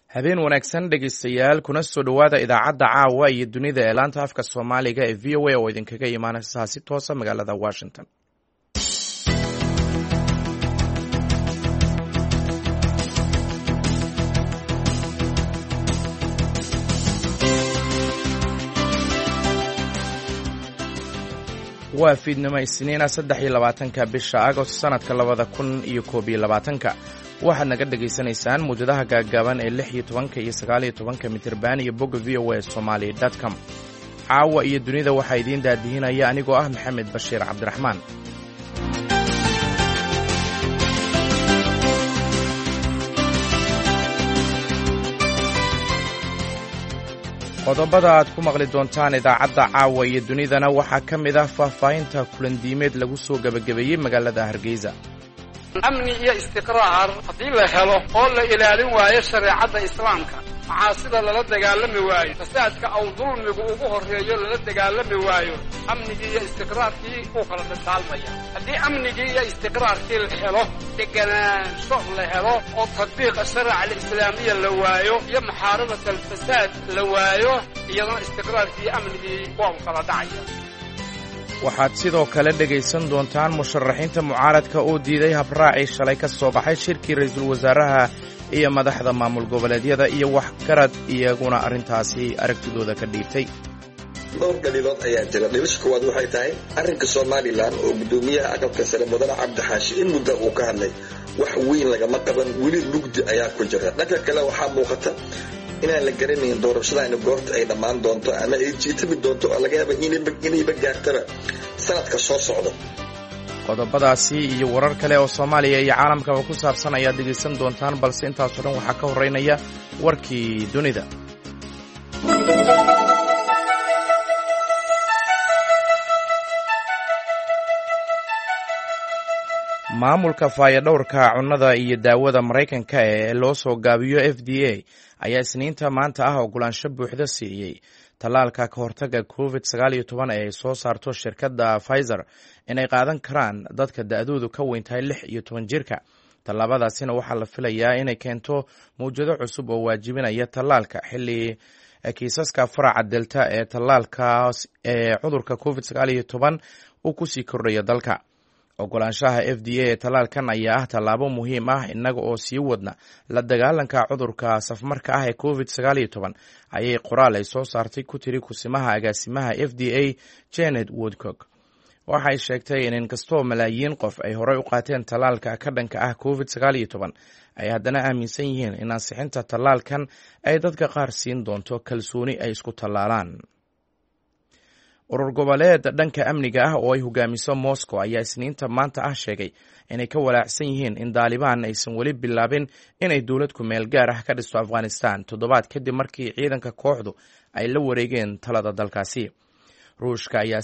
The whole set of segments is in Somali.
habeen wanaagsan dhegaystayaal kuna soo dhowaada idaacadda caawa iyo dunida ee laanta afka soomaaliga ee v o a oo idinkaga imaanaysa si toosa magaalada washington. waa fiidnimo isniina 23 bisha agost sanadka 2021 waxaad naga dhegaysanaysaan muujadaha gaagaaban ee 16 iyo 19 mitirban iyo bogga v o a somali.com. caawa iyo dunida waxaa idiin daadihinaya anigoo ah maxamed bashiir cabdiraxmaan. qodobada aad ku maqli doontaan idaacadda caawa iyo dunidana waxaa ka mid ah faahfaahinta kulandiimeed lagu soo gebagabeeyey magaalada hargeysa. amni iyo istiqraar haddii la helo oo la ilaalin waayo shareecadda islaamka macaasida lala dagaalami waayo fasaadka aw dulmigu ugu horreeyo lala dagaalami waayo amnigii iyo istiqraarkii uu kala dhantaalmaya. haddii amnigii iyo istiqraarkii la helo deganaansho la helo oo tadbiiqa sharica alislaamiya la waayo iyo muxaarabat alfasaad la waayo iyadana istiqraarkii iyo amnigii waa u kala dhacaya. waxaad sidoo kale dhegaysan doontaan musharaxiinta mucaaradka oo diiday habraacii shalay ka soo baxay shirkii ra'iisul wasaaraha iyo madaxda maamul goboleedyada iyo waxgarad iyaguna arrintaasi aragtidooda ka dhiibtay. dhowr dhaliilood ayaa jira. dhilisha koowaad waxay tahay arrinka somalilan oo guddoomiyaha aqalka sare mudane cabdi xaashi in muddo uu ka hadlay wax weyn lagama qaban, weli mugdi ayaa ku jira. dhanka kale waxaa muuqata inaan la garanayn doorashada goorta ay dhammaan doonto ama ay jiitami doonto oo laga yaaba inayba gaartaba sanadka soo socda. qodobadaasi iyo warar kale oo soomaaliya iyo caalamkaba ku saabsan ayaad dhegaysan doontaan, balse intaasoo dhan waxaa ka horraynaya warkii dunida. maamulka faayadhowrka cunnada iyo daawada maraykanka ee loo soo gaabiyo f d a ayaa isniinta maanta ah ogolaansho buuxda siiyey tallaalka ka hortagga covid-19 ee ay soo saarto shirkadda Pfizer inay qaadan karaan dadka da'doodu ka weyn tahay 16 jirka. tallaabadaasina waxaa la filayaa inay keento mawjado cusub oo waajibinaya tallaalka xilli kiisaska faraca delta ee tallaalkaas ee cudurka covid-19 uu kusii kordhayo dalka. ogolaanshaha f d a ee tallaalkan ayaa ah tallaabo muhiim ah innaga oo sii wadna la dagaalanka cudurka safmarka ah ee covid-19 ayay qoraal ay soo saartay ku tiri kusimaha agaasimaha f d a Janet Woodcock. waxay sheegtay in inkastoo malaayiin qof ay horey u qaateen tallaalka ka dhanka ah covid-19 ay haddana aaminsan yihiin in ansixinta tallaalkan ay dadka qaar siin doonto kalsooni ay isku tallaalaan. urur goboleed dhanka amniga ah oo ay hogaamiso Moscow ayaa isniinta maanta ah sheegay inay ka walaacsan yihiin in Taliban aysan weli bilaabin inay dowlad ku meel gaar ah ka dhisto Afghanistan toddobaad kadib markii ciidanka kooxdu ay la wareegeen talada dalkaasi. ruushka ayaa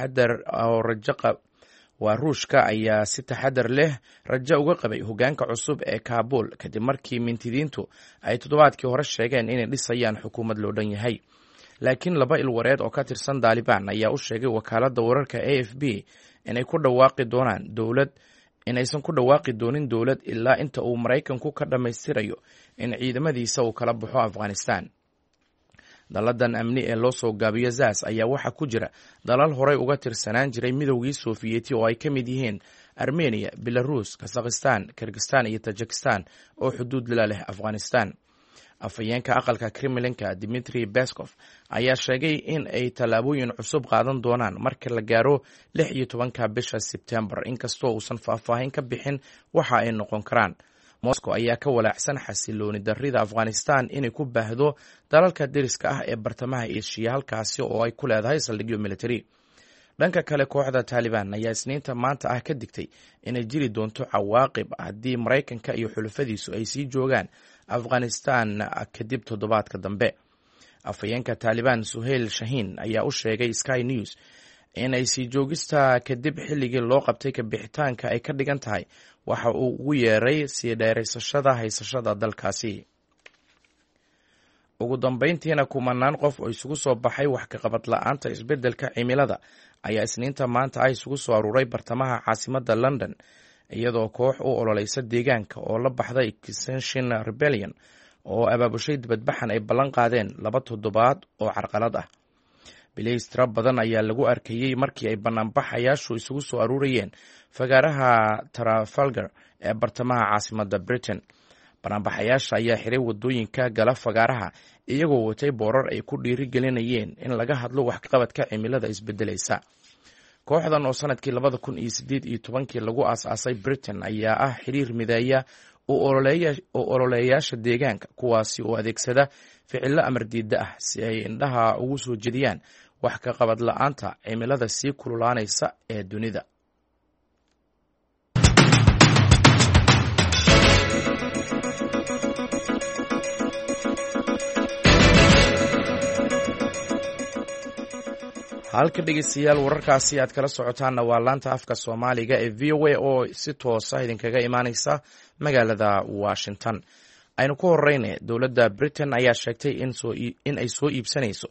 si taxadar leh rajo uga qabay hogaanka cusub ee Kabul kadib markii mintidiintu ay toddobaadkii hore sheegeen inay dhisayaan xukuumad loo dhan yahay. laakiin laba ilwareed oo ka tirsan Taliban ayaa u sheegay wakaaladda wararka AFP inaysan ku dhawaaqi doonin dowlad ilaa inta uu Maraykanku ka dhammaystirayo in ciidamadiisa uu kala baxo Afghanistan. daladan amni ee loo soo gaabiyo ZAS ayaa waxaa ku jira dalal horey uga tirsanaan jiray midowgii Sofiyeeti oo ay ka mid yihiin Armenia, Belarus, Kazakhstan, Kyrgyzstan iyo Tajikistan oo xuduud la leh Afghanistan. afhayeenka aqalka Kremlinka Dmitry Peskov ayaa sheegay in ay tallaabooyin cusub qaadan doonaan marka la gaaro 16 bisha Sebtembar, inkastoo uusan faahfaahin ka bixin waxa ay noqon karaan. Moscow ayaa ka walaacsan xasilooni darrida Afghanistan inay ku baahdo dalalka deriska ah ee bartamaha Aasiya, halkaasi oo ay ku leedahay saldhigyo military. dhanka kale kooxda Taliban ayaa isniinta maanta ah ka digtay inay jiri doonto cawaaqib haddii Maraykanka iyo xulafadiisu ay sii joogaan Afghanistan kadib toddobaadka dambe. afhayeenka Taliban Suhail Shahin ayaa u sheegay Sky News inay sii joogista kadib xilligii loo qabtay ka bixitaanka ay ka dhigan tahay waxa uu ugu yeeray sii dheeraysashada haysashada dalkaasi. ugu dambayntiina kumanaan qof oo isugu soo baxay wax ka qabad la'aanta isbeddelka cimilada ayaa isniinta maanta ah isugu soo aruuray bartamaha caasimadda London iyadoo koox u ololeysa deegaanka oo la baxday Extinction Rebellion oo abaabushay dibadbaxan ay ballan qaadeen 2 toddobaad oo carqalad ah. bilays tiro badan ayaa lagu arkayey markii ay banaanbaxayaashu isugu soo aruurayeen fagaaraha Trafalgar ee bartamaha caasimadda Britain. banaanbaxayaasha ayaa xiray wadooyinka gala fagaaraha iyagoo watay boorar ay ku dhiirigelinayeen in laga hadlo waxqabadka cimilada isbedelaysa. kooxdan oo sanadkii 2018 lagu aasaasay Britain ayaa ah xiriir mideeya oo ololeeyaasha deegaanka, kuwaasi oo adeegsada ficilo amar diidda ah si ay indhaha ugu soo jediyaan wax ka qabad la'aanta cimilada sii kululaanaysa ee dunida. halka dhegeystayaal wararkaasi aad kala socotaanna waa laanta afka Soomaaliga ee VOA oo si toos ah idinkaga imaanaysa magaalada Washington. aynu ku horeyne dowladda Britain ayaa sheegtay in ay soo iibsanayso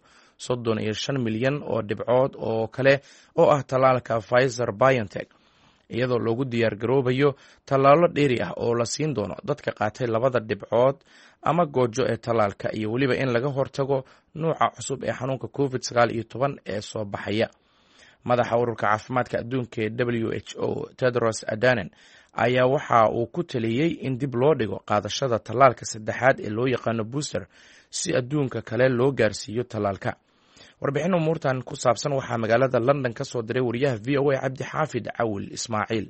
35 milyan oo dhibcood oo kale oo ah tallaalka Pfizer-BioNTech, iyadoo loogu diyaar garoobayo tallaalo dheeri ah oo la siin doono dadka qaatay 2 dhibcood ama goojo ee tallaalka, iyo weliba in laga hortago nooca cusub ee xanuunka COVID-19 ee soo baxaya. madaxa ururka caafimaadka adduunka ee WHO Tedros Adhanom ayaa waxa uu ku taliyey in dib loo dhigo qaadashada tallaalka saddexaad ee loo yaqaano booster si adduunka kale loo gaarsiiyo tallaalka. warbixin umuurtan ku saabsan waxaa magaalada London ka soo diray wariyaha VOA Cabdi Xaafid Cawil Ismaaciil.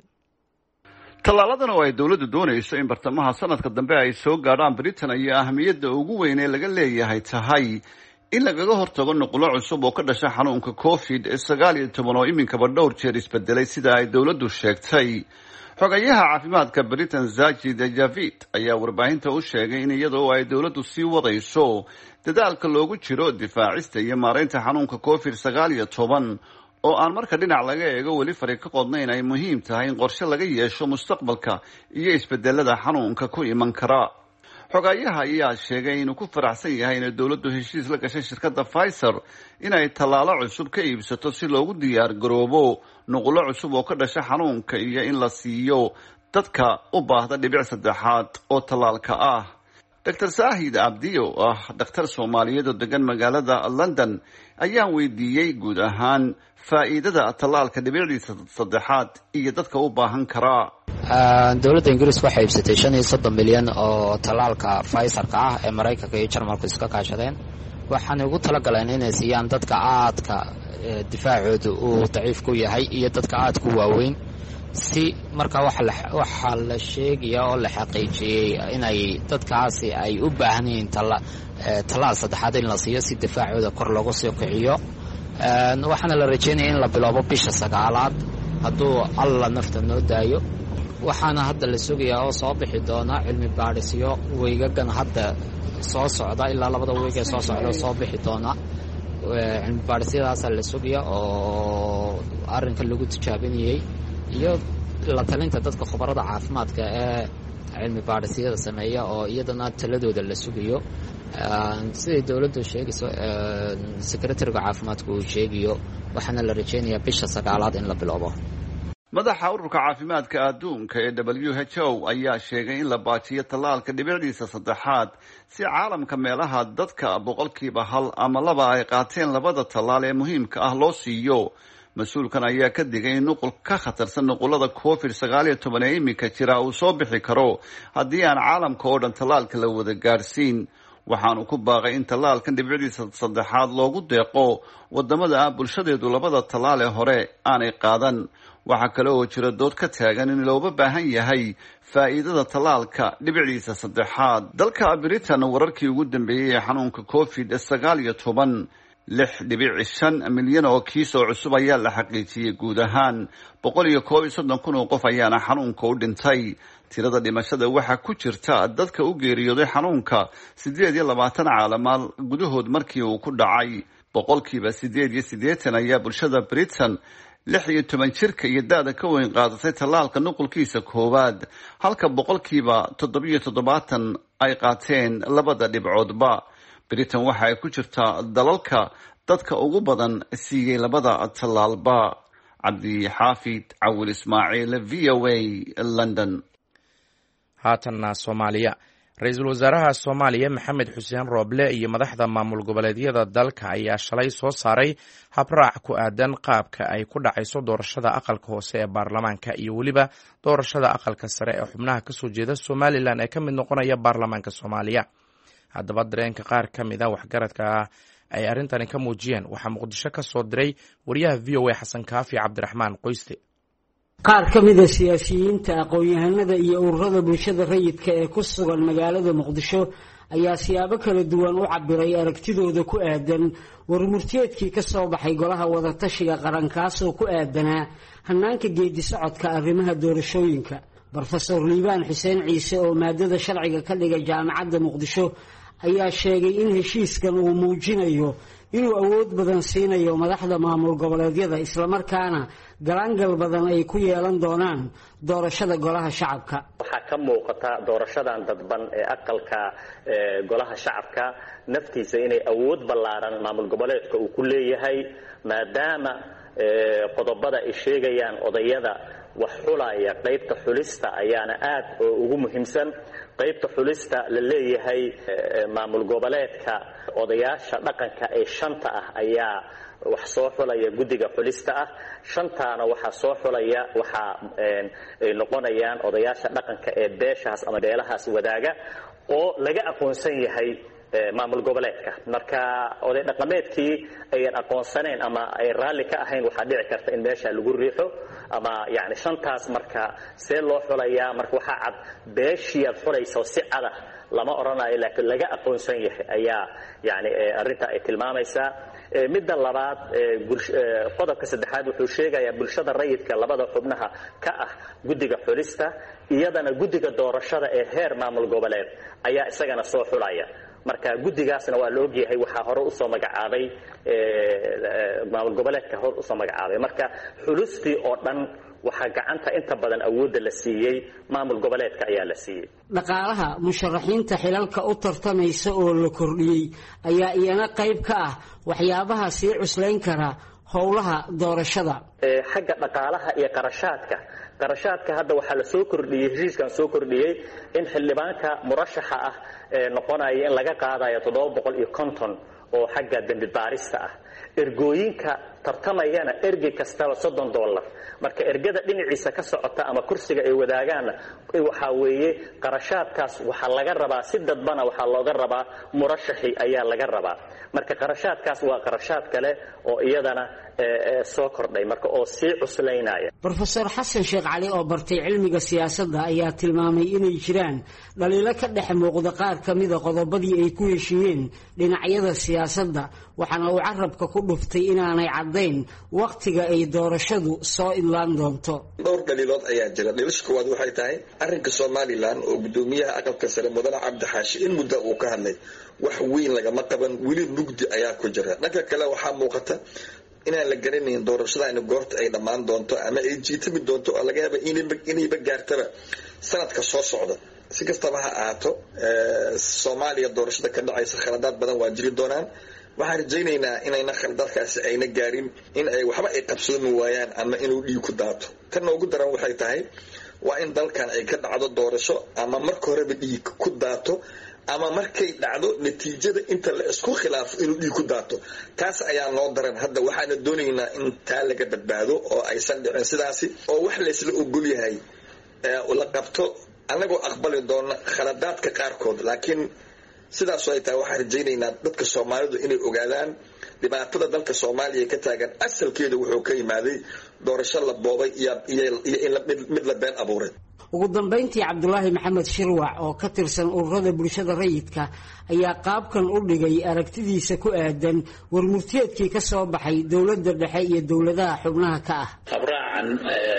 tallaaladan oo ay dowladdu doonayso in bartamaha sanadka dambe ay soo gaadhaan Britain ayaa ahmiyadda ugu weyn ee laga leeyahay tahay in lagaga hortago nuqulo cusub oo ka dhasha xanuunka COVID-19 oo iminkaba dhowr jeer isbedelay sida ay dowladdu sheegtay. xogayaha caafimaadka Britain Sajid Javid ayaa warbaahinta u sheegay in iyadoo ay dowladdu sii wadayso dadaalka loogu jiro difaacista iyo maareynta xanuunka COVID-19 oo aan marka dhinac laga eego weli fari ka qodnayn ay muhiim tahay in qorshe laga yeesho mustaqbalka iyo isbedelada xanuunka ku iman kara. xogayaha ayaa sheegay inuu ku faraxsan yahay inay dowladdu heshiis la gashay shirkadda Pfizer inay tallaalo cusub ka iibsato si loogu diyaar garoobo nuqulo cusub oo ka dhasha xanuunka iyo in la siiyo dadka u baahda dhibic saddexaad oo tallaalka ah. Dr. Saahid Abdi oo ah dhakhtar Soomaaliyeed oo degan magaalada London ayaan weydiiyey guud ahaan faa'iidada tallaalka dhibicdiisa saddexaad iyo dadka u baahan karaa. dowladda Ingiriiska waxay iibsatay 35 milyan oo tallaalka Pfizer-ka ah ee Mareykanka iyo Jarmalku iska kaashadeen. waxaan ugu talagaleen inay siiyaan dadka aadka difaacoodu uu daciif ku yahay iyo dadka aadka u waaweyn, si marka waxa la sheegaya oo la xaqiijiyay inay dadkaasi ay u baahan yihiin tallaal saddexaad in la siiyo si difaacooda kor loogu soo kiciyo. waxaana la rajeynayaa in la bilowbo bisha 9aad hadduu alla nafta noo daayo. waxaana hadda la sugayaa oo soo bixi doona cilmi baadhisyo weygagan hadda soo socda ilaa 2 weeg ee soo socda soo bixi doona. cilmi baadhisyadaasa la sugaya oo arrinka lagu tijaabinayay iyo la talinta dadka khubarada caafimaadka ee cilmi baadhisyada sameeya oo iyadana taladooda la sugayo. siday dowladdu sheegayso secretary-ga caafimaadku uu sheegayo, waxaana la rajeynayaa bisha 9aad in la bilowbo. madaxa ururka caafimaadka adduunka ee WHO ayaa sheegay in la baajiyo tallaalka dhibicdiisa saddexaad si caalamka meelaha dadka 1% ama 2 ay qaateen 2 tallaal ee muhiimka ah loo siiyo. mas-uulkan ayaa ka digay in nuqul ka khatarsan nuqulada COVID-19 ee iminka jira uu soo bixi karo haddii aan caalamka oo dhan tallaalka la wada gaadhsiin. waxaanu ku baaqay in tallaalkan dhibicdiisa saddexaad loogu deeqo wadamada ah bulshadeedu 2 tallaal ee hore aanay qaadan. waxaa kale oo jira dood ka taagan in looga baahan yahay faa'iidada tallaalka dhibicdiisa saddexaad. dalka Britain wararkii ugu dambeeyay ee xanuunka COVID-19 6.5 milyan oo kiis oo cusub ayaa la xaqiijiyey guud ahaan. 131 oo qof ayaana xanuunka u dhintay. tirada dhimashada waxaa ku jirta dadka u geeriyooday xanuunka 28 caalamaal gudahood markii uu ku dhacay. 88% ayaa bulshada Britain 16 jirka iyo da'da ka weyn qaadatay tallaalka nuqulkiisa koowaad, halka 77% ay qaateen 2 dhibcoodba. Britain waxa ay ku jirtaa dalalka dadka ugu badan siiyey 2 tallaalba. Cabdi Xaafid Cawil Ismaaciil, VOA, London. haatanna Soomaaliya ra-iisul wasaaraha soomaaliya maxamed xuseen rooble iyo madaxda maamul goboleedyada dalka ayaa shalay soo saaray habraac ku aadan qaabka ay ku dhacayso doorashada aqalka hoose ee baarlamaanka iyo weliba doorashada aqalka sare ee xubnaha kasoo jeeda somalilan ee ka mid noqonaya baarlamaanka soomaaliya. haddaba dareenka qaar ka mid a waxgaradka ay arrintani ka muujiyeen waxaa muqdisho ka soo diray wariyaha v o a xasan kaafi cabdiraxmaan qoyste. qaar ka mida siyaasiyiinta aqoon-yahanada iyo ururada bulshada rayidka ee ku sugan magaalada muqdisho ayaa siyaabo kala duwan u cabiray aragtidooda ku aadan warmurtiyeedkii ka soo baxay golaha wadatashiga qaran kaasoo ku aadanaa hanaanka geedi socodka arrimaha doorashooyinka. brofesor liibaan xuseen ciise oo maadada sharciga ka dhiga jaamacadda muqdisho ayaa sheegay in heshiiskan uu muujinayo inuu awood badan siinayo madaxda maamul goboleedyada islamarkaana galaangal badan ay ku yeelan doonaan doorashada golaha shacabka. waxaa ka muuqata doorashadan dadban ee aqalka golaha shacabka naftiisa inay awood ballaaran maamul goboleedka uu ku leeyahay maadaama qodobada ay sheegayaan odayada wax xulaya qaybta xulista ayaana aad ugu muhiimsan. qaybta xulista la leeyahay maamul goboleedka odayaasha dhaqanka ee 5 ah ayaa wax soo xulaya guddiga xulista ah. 5taana waxaa soo xulaya waxaa ay noqonayaan odayaasha dhaqanka ee beeshaas ama beelahaas wadaaga oo laga aqoonsan yahay maamul goboleedka. marka oday dhaqameedkii ayaan aqoonsaneen ama ay raalli ka ahayn waxaa dhici karta in meesha lagu riixo ama yani 5taas marka see loo xulayaa marka waxaa cad beeshii xulayso si cada lama oranayo laakiin laga aqoonsan yahay ayaa yani arinta ay tilmaamaysaa. midda labaad qodobka 3aad wuxuu sheegayaa bulshada rayidka labada xubnaha ka ah guddiga xulista iyadana guddiga doorashada ee heer maamul goboleed ayaa isagana soo xulaya. marka guddigaasna waa la ogyahay waxaa hore u soo magacaabay maamul goboleedka hore u soo magacaabay. marka xulustii oo dhan waxaa gacanta inta badan awoodda la siiyey maamul goboleedka ayaa la siiyey. dhaqaalaha musharaxiinta xilalka u tartamaysa oo la kordhiyey ayaa iyana qayb ka ah waxyaabaha sii cuslayn kara howlaha doorashada. xagga dhaqaalaha iyo qarashaadka hadda waxaa la soo kordhiyey heshiiskan soo kordhiyey in xildhibaanka murashaxa ah noqonayo in laga qaadayo 750 oo xagga dambi baarista ah. ergooyinka tartamayana ergey kastaba $30. marka ergada dhinaciisa ka socota ama kursiga ay wadaagaan waxa weeye qarashaadkaas waxa laga rabaa si dadbana waxa looga rabaa murashaxi ayaa laga rabaa. marka qarashaadkaas waa qarashaad kale oo iyadana soo kordhay marka oo sii cuslaynaya. brofesor xasan sheekh cali oo bartay cilmiga siyaasadda ayaa tilmaamay inay jiraan dhaliilo ka dhex muuqda qaar ka mida qodobadii ay ku heshiiyeen dhinacyada siyaasadda waxaana uu carabka ku dhuftay inaanay caddayn waqtiga ay doorashadu soo idlaan doonto. dhowr dhaliilood ayaa jira. dhilasha koowaad waxay tahay arrinka somalilan oo gudoomiyaha aqalka sare mudane cabdi xaashi in muddo uu ka hadlay wax weyn lagama qaban weli mugdi ayaa ku jira. dhanka kale waxaa muuqata inaan la garanayn doorashada goorta ay dhammaan doonto ama ay jiitami doonto oo laga yaaba inayba gaartaba sanadka soo socda. si kastaba ha ahaato soomaaliya doorashada ka dhacaysa khaladaad badan waa jiri doonaan. waxaan rajaynaynaa inayna khaladaadkaasi ayna gaarin in ay waxba ay qabsoomi waayaan ama inuu dhiig ku daato. tan ugu daran waxay tahay waa in dalkan ay ka dhacdo doorasho ama marka horeba dhiig ku daato ama markay dhacdo natiijada inta la isku khilaafo inuu dhiig ku daato. taas ayaa noo daran. hadda waxaana doonaynaa in taa laga badbaado oo aysan dhicin sidaasi oo wax laysla ogol yahay la qabto annagoo aqbali doona khaladaadka qaarkood. laakiin sidaas ay tahay waxaan rajaynaynaa dadka Soomaalidu inay ogaadaan dhibaatada dalka Soomaaliya ka taagan asalkeedu wuxuu ka yimaaday doorasho la boobay iyo mid la been abuuray. ugu dambeyntii cabdulaahi maxamed shirwac oo ka tirsan ururada bulshada rayidka ayaa qaabkan u dhigay aragtidiisa ku aadan warmurtiyeedkii ka soo baxay dowladda dhexe iyo dowladaha xubnaha ka ah. abraacan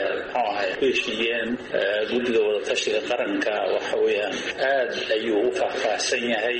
heshiiyeen guddiga wadatashiga qaranka waxa weeyaan aad ayuu u faahfaahsan yahay.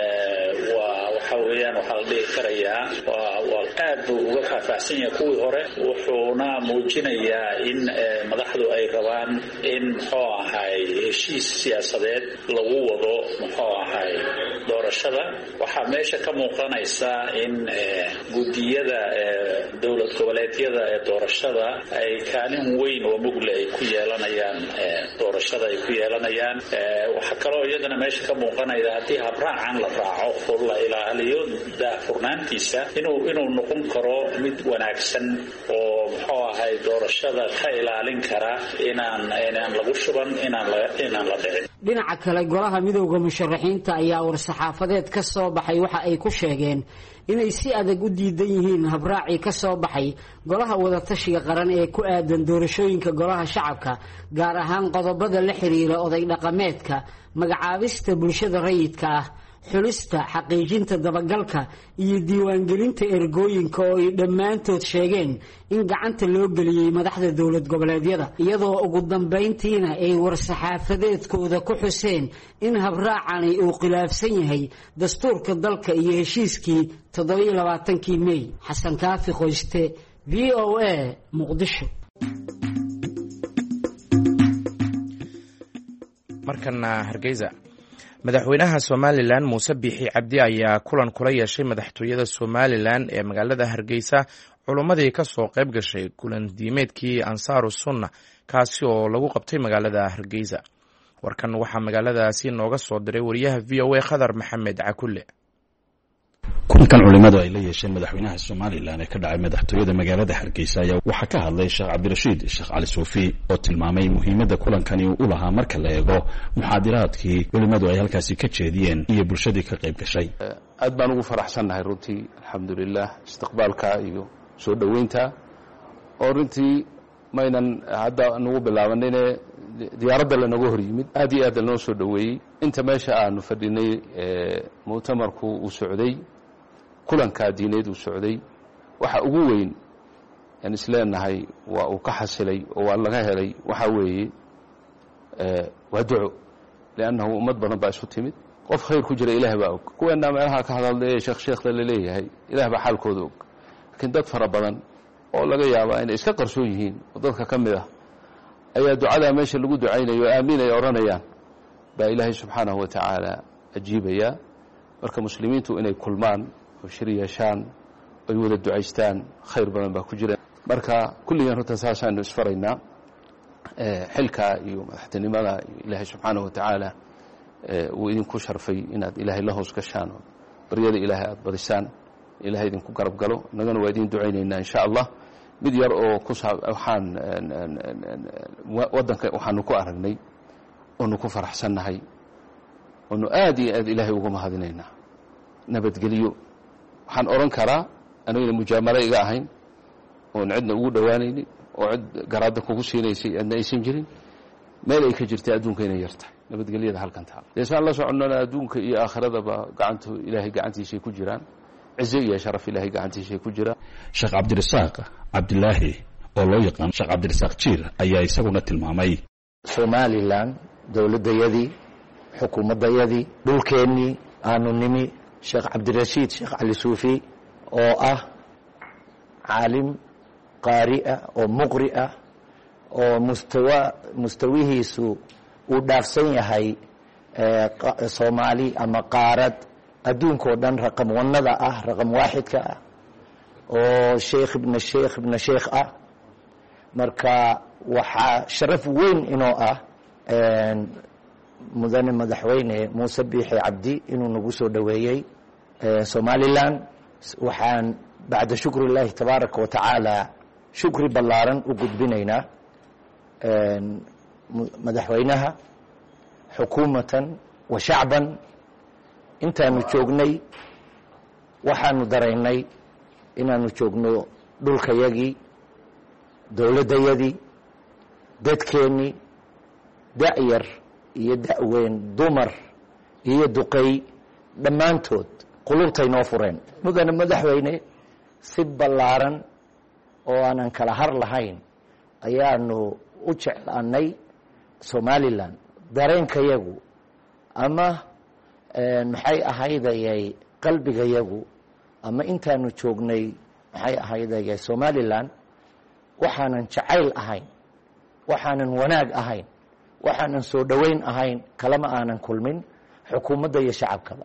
waxa weeyaan waxaa la dhihi karayaa waa aad buu uga faahfaahsan yahay kuwii hore wuxuuna muujinayaa in madaxdu ay rabaan in heshiis siyaasadeed lagu wado doorashada doorashada waxaa meesha ka muuqanaysa in guddiyada dowlad goboleedyada ee doorashada ay kaalin weyn oo mugle ay ku yeelanayaan doorashada ay ku yeelanayaan. waxaa kaloo iyadana meesha ka muuqanaya haddii habraacan la raaco oo la ilaaliyo daahfurnaantiisa inuu noqon karo mid wanaagsan oo muxuu ahay doorashada ka ilaalin kara inaan lagu shuban inaan la dhicin. dhinaca kale golaha midowda musharaxiinta ayaa war-saxaafadeed ka soo baxay waxa ay ku sheegeen inay si adag u diidan yihiin habraacii ka soo baxay golaha wadatashiga qaran ee ku aadan doorashooyinka golaha shacabka, gaar ahaan qodobada la xiriira oday dhaqameedka, magacaabista bulshada rayidka ah, xulista, xaqiijinta dabagalka iyo diiwaangelinta ergooyinka oo ay dhammaantood sheegeen in gacanta loo geliyey madaxda dowlad goboleedyada, iyadoo ugu dambayntiina ay war-saxaafadeedkooda ku xuseen in habraacani uu khilaafsan yahay dastuurka dalka iyo heshiiskii 27 May. Xasan Kaafi Qoyste, VOA, Muqdisho. markana Hargeysa. madaxweynaha Somaliland Muuse Biixi Cabdi ayaa kulan kula yeeshay madaxtooyada Somaliland ee magaalada Hargeysa culumadii ka soo qayb gashay kulan diimeedkii Ansaaru Sunna kaasi oo lagu qabtay magaalada Hargeysa. warkan waxaa magaaladaasi nooga soo diray wariyaha VOA Khadar Maxamed Cakulle. kulankan culimadu ay la yeesheen madaxweynaha Somaliland ee ka dhacay madaxtooyada magaalada Hargeysa ayaa waxa ka hadlay Sheekh Cabdirashiid Sheekh Cali Suufi oo tilmaamay muhiimadda kulankani uu lahaa marka la eego muxaadaraadkii culimadu ay halkaasi ka jeediyeen iyo bulshadii ka qayb gashay. aad baan ugu faraxsanahay runtii alxamdulillah istiqbaalka iyo soo dhaweynta oo runtii maynan hadda nagu bilaabanine diyaaradda la nagu hor yimid aad iyo aad loo soo dhaweeyey inta meesha aanu fadhinay mu'tamarku uu socday kulanka diineed uu socday waxa ugu weyn aan isleenahay waa uu ka xasilay oo waa laga helay waxa weeye waa duco leannahu ummad badan baa isu timid qof khayr ku jira ilaahay baa og kuweena meelaha ka hadlay sheekh la leeyahay ilaahay baa xaalkooda og laakiin dad fara badan oo laga yaabaa inay iska qarsoon yihiin oo dadka ka mid ah ayaa ducada meesha lagu ducaynayo aamin ay oranayaan baa ilaahay subxaanahu wa tacaala ajiibaya. marka muslimiintu inay kulmaan oo shir yeeshaan ay wada ducaystaan khayr badan baa ku jira. marka kulligan runta saasaanu isfaraynaa xilka iyo madaxtinimada ilaahay subxaanahu wa tacaala uu idinku sharfay inaad ilaahay la hoos gashaan oo baryada ilaahay aad badisaan ilaahay idinku garab galo. innagana waa idin ducaynaynaa insha allah. mid yar oo waxaan waddanka waxaanu ku aragnay oonu ku faraxsannahay oonu aad iyo aad ilaahay uga mahadinaynaa nabadgelyo. waxaan oran karaa anagana mujaamalo iga ahayn oon cidna ugu dhowaanaynin oo cid garaadda kugu siinaysay aadna aysan jirin meel ay ka jirtay adduunka inay yartahay nabadgelyada halkan taal. deesaan la soconnana adduunka iyo aakhiradaba ilaahay gacantiisay ku jiraan, cizo iyo sharaf ilaahay gacantiisay ku jiraan. Sheekh Cabdirasaaq Cabdilaahi oo loo yaqaan Sheekh Cabdirasaaq Jiir ayaa isaguna tilmaamay Somaliland dowladayadii xukuumadayadii dhulkeennii aanu nimi. Sheekh Cabdirashiid Sheekh Cali Suufi oo ah caalim qaari ah oo muqri ah oo mustawihiisu uu dhaafsan yahay Soomaali ama qaarad adduunkoo dhan raqam wanada ah raqam waaxidka ah oo sheekh ibn sheekh ah. marka waxaa sharaf weyn inoo ah mudane madaxweyne Muuse Biixi Cabdi inuu nagu soo dhaweeyey Somaliland. waxaan bacda shukri Ilaahi tabaaraka wa tacaala shukri ballaaran u gudbinaynaa madaxweynaha xukuumatan wa shacban. intaanu joognay waxaanu daraynay inaanu joogno dhulkayagii, dowladdayadii, dadkeennii, da'yar iyo da'weyn, dumar iyo duqay dhammaantood qulubtay noo fureen. mudane madaxweyne si ballaaran oo aanan kala har lahayn ayaanu u jeclaanay Somaliland. dareenkayagu ama maxay ahaydayay qalbigayagu ama intaanu joognay maxay ahaydayay Somaliland waxaanan jacayl ahayn, waxaanan wanaag ahayn, waxaanan soo dhaweyn ahayn kalama aanan kulmin xukuumadda iyo shacabkaba.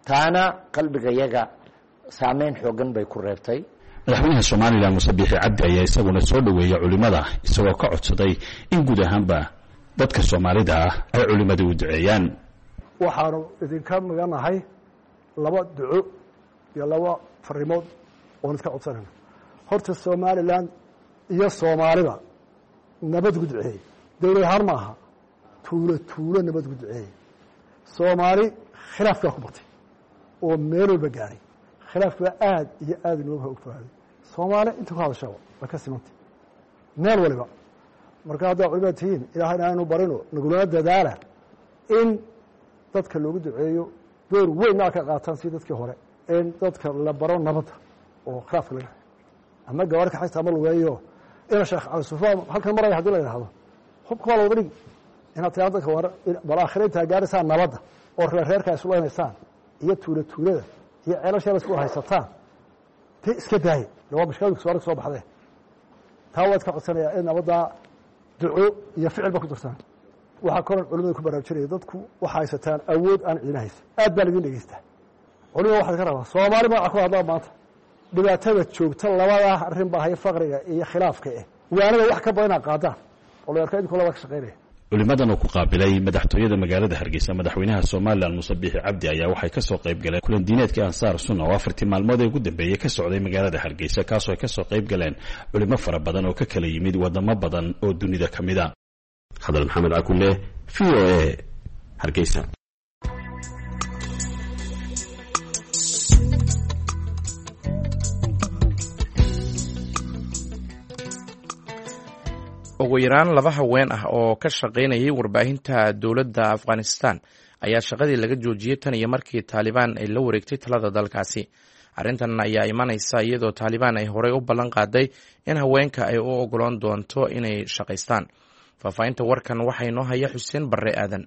taana qalbigayaga saameyn xoogan bay ku reebtay. madaxweynaha somalilan muuse biixi cabdi ayaa isaguna soo dhoweeyey culimada isagoo ka codsaday in guud ahaanba dadka soomaalida ah ay culimada u duceeyaan. waxaanu idinka maganahay laba duco iyo laba farimood oon iska codsanayna. horta somalilan iyo soomaalida nabad ku duceeyey, dawlad ahaan ma aha, tuulo nabad ku duceeyey. soomaali khilaafkaa ku batay oo meel walba gaaray, khilaafkaa aad iyo aad inooga ogfaaday. soomaali inta ku hadashaba way ka simantay meel waliba. marka haddaa culimad tihiin ilaahayna aynu barino, nagulana dadaala in dadka loogu duceeyo, door weyn aa ka qaataan si dadkii hore, in dadka la baro nabadda oo khilaafka laga ama gabar ka xayta ama lugeeyo ina sheekh cali sufaan halkan maraya haddii la yidhaahdo hubka waa looga dhigi inaad tiraa dadka war bal aakhirayntaa gaaraysaan nabadda oo reerka isula inaysaan iyo tuulada iyo ceelasheeda isku haysataan te iska daaye waa mashkiladu soo soo baxdee. taa waad ka codsanayaa in nabaddaa duco iyo ficil ba ku dartaan. waxaa kaloo culimada ku baraarujinaya dadku waxa haysataan awood aan ciina haysan. aad baan idin dhegeystaa culimada waxaad ka rabaa soomaali magaca ku hadlaa maanta dhibaatada joogta labadaa arrin baa haya faqriga iyo khilaafka waanada wax ka badan qaadaan oo la arkaa idinku laba ka shaqeynaya. culimadan oo ku qaabilay madaxtooyada magaalada Hargeysa madaxweynaha Soomaaliland Muuse Biixi Cabdi ayaa waxay ka soo qayb galeen kulan diineedkii Ansaar Sunna oo 4 maalmood ugu dambeeyay ka socday magaalada Hargeysa kaasoo ay ka soo qayb galeen culimo fara badan oo ka kala yimid wadamo badan oo dunida kamida. Khadar Maxamed Akule, VOA, Hargeysa. ugu yaraan 2 haween ah oo ka shaqaynayay warbaahinta dowladda Afghanistan ayaa shaqadii laga joojiyay tan iyo markii Taliban ay la wareegtay talada dalkaasi. arrintan ayaa imanaysa iyadoo Taliban ay horey u ballan qaaday in haweenka ay u ogolaan doonto inay shaqaystaan. faafahinta warkan waxaa inoo haya Xuseen Barre Aadan.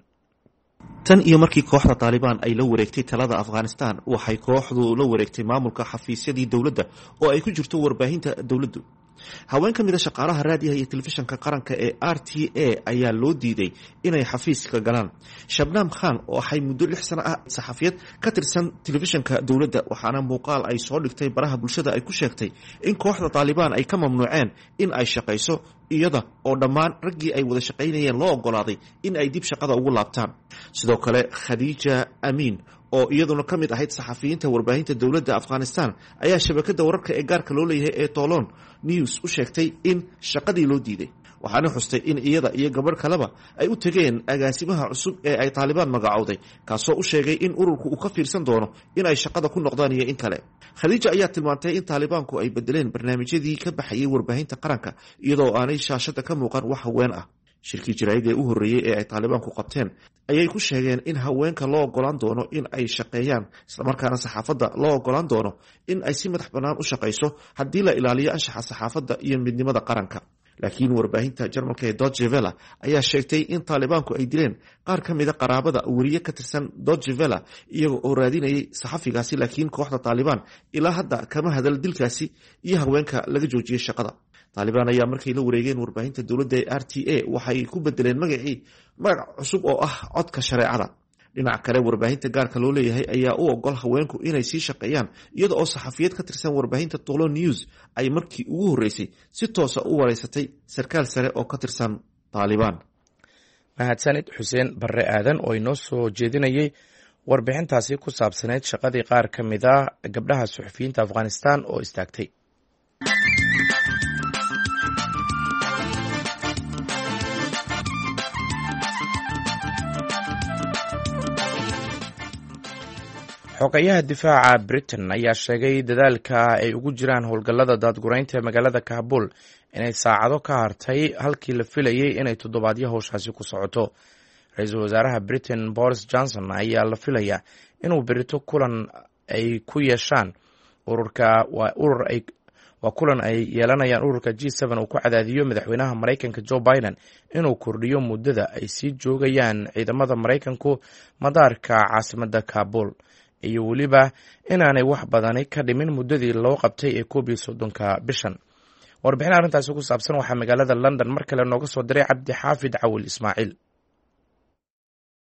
tan iyo markii kooxda Taliban ay la wareegtay talada Afghanistan waxay kooxdu la wareegtay maamulka xafiisyadii dowladda oo ay ku jirto warbaahinta dowladdu. haween ka mid ah shaqaalaha raadiyaha iyo telefishanka qaranka ee RTA ayaa loo diiday inay xafiiska galaan. Shabnam Khan oo waxay muddo 6 sano ah saxafiyad ka tirsan telefishanka dowladda waxaana muuqaal ay soo dhigtay baraha bulshada ay ku sheegtay in kooxda Taliban ay ka mamnuuceen in ay shaqayso iyada oo dhammaan raggii ay wada shaqaynayeen loo ogolaaday in ay dib shaqada ugu laabtaan. sidoo kale Khadija Amin oo iyaduna ka mid ahayd saxafiyiinta warbaahinta dowladda Afghanistan ayaa shabakada wararka ee gaarka loo leeyahay ee Tolon News u sheegtay in shaqadii loo diiday. waxaana xustay in iyada iyo gabadh kaleba ay u tageen agaasimaha cusub ee ay Taliban magacowday kaasoo u sheegay in ururku uu ka fiirsan doono in ay shaqada ku noqdaan iyo in kale. Khadija ayaa tilmaantay in Talibanku ay bedeleen barnaamijyadii ka baxayay warbaahinta qaranka iyadoo aanay shaashada ka muuqan wax haween ah. shirkii jaraa'id ee u horeeyay ee ay Talibanku qabteen ayay ku sheegeen in haweenka loo ogolaan doono in ay shaqeeyaan isla markaana saxaafadda loo ogolaan doono in ay si madax bannaan u shaqayso haddii la ilaaliyo anshaxa saxaafadda iyo midnimada qaranka. laakiin warbaahinta Jarmalka ee Deutsche Welle ayaa sheegtay in Talibanku ay dileen qaar ka mid ah qaraabada wariye ka tirsan Deutsche Welle iyaga oo raadinayay saxafigaasi, laakiin kooxda Taliban ilaa hadda kama hadal dilkaasi iyo haweenka laga joojiyay shaqada. Taliban ayaa markay la wareegeen warbaahinta dowladda ee RTA waxay ku bedeleen magac cusub oo ah codka shareecada. dhinaca kale warbaahinta gaarka loo leeyahay ayaa u ogol haweenku inay sii shaqeeyaan iyada oo saxafiyad ka tirsan warbaahinta Tolon News ay markii ugu horeysay si toos ah u wareysatay sarkaal sare oo ka tirsan Taliban. mahadsanid Xuseen Barre Aadan oo inoo soo jeedinayay warbixintaasi ku saabsaneyd shaqadii qaar ka mid ah gabdhaha suxufiyiinta Afghanistan oo istaagtay. xogayaha difaaca Britain ayaa sheegay dadaalka ay ugu jiraan howlgallada daadguraynta ee magaalada Kabul inay saacado ka hartay halkii la filayay inay toddobaadyo howshaasi ku socoto. ra-iisul wasaaraha Britain Boris Johnson ayaa la filayaa inuu berito kulan ay ku yeeshaan kulan ay yeelanayaan ururka G7 uu ku cadaadiyo madaxweynaha Mareykanka Joe Biden inuu kordhiyo muddada ay sii joogayaan ciidamada Mareykanku madaarka caasimadda Kabul iyo weliba inaanay wax badani ka dhimin muddadii loo qabtay ee 31 bishan. warbixin arrintaasi ku saabsan waxaa magaalada London mar kale nooga soo diray Cabdi Xaafid Cawil Ismaaciil.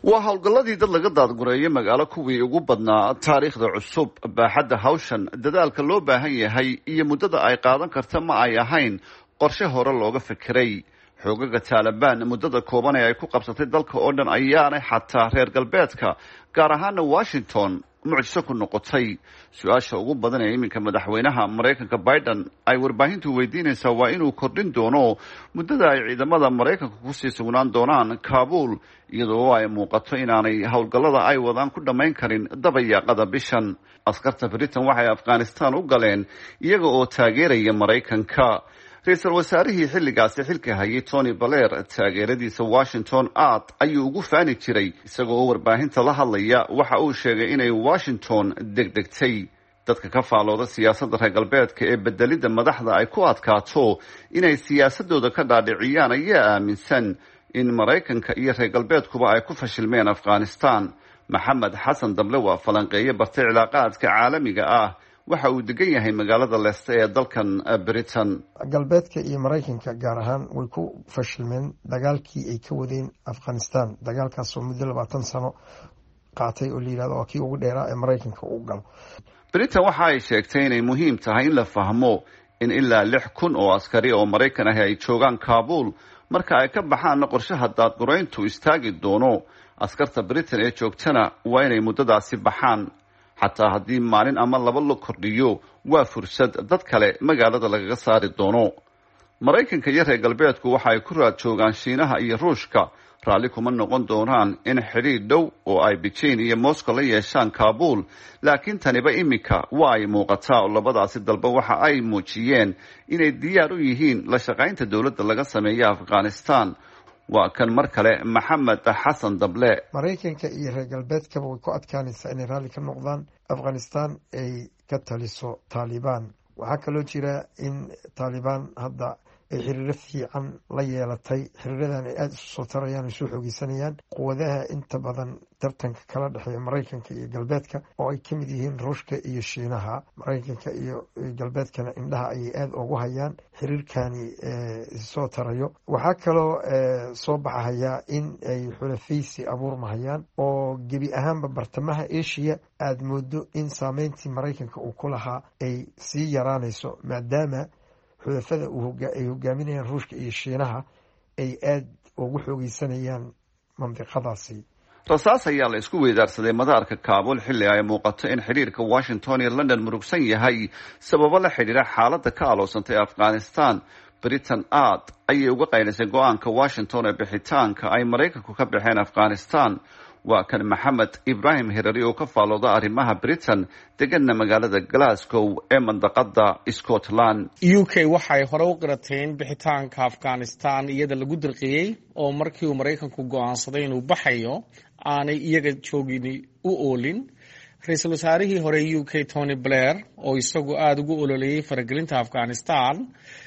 waa howlgalladii dad laga daadgureeyay magaalo kuwii ugu badnaa taariikhda cusub. baaxadda hawshan, dadaalka loo baahan yahay iyo muddada ay qaadan karta ma ay ahayn qorshe hore looga fikiray. xoogaga Taliban muddada kooban ee ay ku qabsatay dalka oo dhan ayaanay xataa reer galbeedka, gaar ahaana Washington, mucjiso ku noqotay. su-aasha ugu badan ee iminka madaxweynaha Maraykanka Biden ay warbaahintu weydiinaysaa waa inuu kordhin doono muddada ay ciidamada Maraykanka kusii sugnaan doonaan Kaabul, iyadoo ay muuqato inaanay howlgallada ay wadaan ku dhammayn karin dabayaaqada bishan. askarta Britain waxay Afghanistan u galeen iyaga oo taageeraya Maraykanka. ra-iisul wasaarihii xilligaasi xilka hayay Tony Blair taageeradiisa Washington aad ayuu ugu faani jiray, isagoo oo warbaahinta la hadlaya waxa uu sheegay inay Washington degdegtay. dadka ka faalooda siyaasadda reer galbeedka ee bedelidda madaxda ay ku adkaato inay siyaasadooda ka dhaadhiciyaan ayaa aaminsan in Maraykanka iyo reer galbeedkuba ay ku fashilmeen Afghanistan. Maxamed Xasan Dable waa falanqeeye bartay cilaaqaadka caalamiga ah, waxa uu degan yahay magaalada Leicester ee dalkan Britain. galbeedka iyo Maraykanka gaar ahaan way ku fashilmeen dagaalkii ay ka wadeen Afghanistan, dagaalkaas oo muddo 20 sano qaatay oo la yiraahdo waa kii ugu dheeraa ee Maraykanka uu galo. Britain waxa ay sheegtay inay muhiim tahay in la fahmo in ilaa 6,000 oo askari oo Maraykan ah ay joogaan Kaabul marka ay ka baxaan qorshaha daadgureyntu istaagi doono. askarta Britain ee joogtana waa inay muddadaasi baxaan. xataa haddii maalin ama 2 la kordhiyo, waa fursad dad kale magaalada lagaga saari doono. Maraykanka iyo reer galbeedku waxa ay ku raad joogaan Shiinaha iyo Ruushka. raalli kuma noqon doonaan in xiriir dhow oo ay Beijing iyo Moscow la yeeshaan Kaabul, laakiin taniba imika waa ay muuqataa oo labadaasi dalba waxa ay muujiyeen inay diyaar u yihiin la shaqaynta dowladda laga sameeyo Afghanistan. waa kan mar kale Maxamed Xasan Dable. Maraykanka iyo reer galbeedkaba way ku adkaanaysaa inay raalli ka noqdaan Afghanistan ay ka taliso Taliban. waxaa kaloo jira in Taliban hadda ay xiriiro fiican la yeelatay. xiriiradan ay aad isu soo tarayaan, isu xoogeysanayaan quwadaha inta badan tartanka kala dhexeeya Maraykanka iyo galbeedka oo ay kamid yihiin Ruushka iyo Shiinaha. Maraykanka iyo galbeedkana indhaha ayay aad ugu hayaan xiriirkani soo tarayo. waxaa kaloo soo baxaya in ay xulafaysi abuurmahayaan oo gebi ahaanba bartamaha Asia aad moodo in saameyntii Maraykanka uu ku lahaa ay sii yaraanayso, maadaama xulafada ay hogaaminayaan Ruushka iyo Shiinaha ay aad ugu xoogeysanayaan mandiqadaasi. rasaas ayaa la isku weydaarsaday madaarka Kaabul xilli ay muuqato in xiriirka Washington iyo London murugsan yahay sababo la xidhiidha xaaladda ka aloosantay Afghanistan. Britain aad ayay uga qaylisay go-aanka Washington ee bixitaanka ay Maraykanku ka baxeen Afghanistan. waa kan Maxamed Ibrahim Hirari oo ka faalooda arrimaha Britain, deganna magaalada Glasgow ee mandaqada Scotland. UK waxay hore u qirateen bixitaanka Afghanistan iyada lagu dirqiyay oo markii uu Maraykanku go'aansaday inuu baxayo aanay iyaga joogin u oolin. ra-iisul wasaarihii hore UK Tony Blair oo isagu aad ugu ololeeyay faragelinta Afghanistan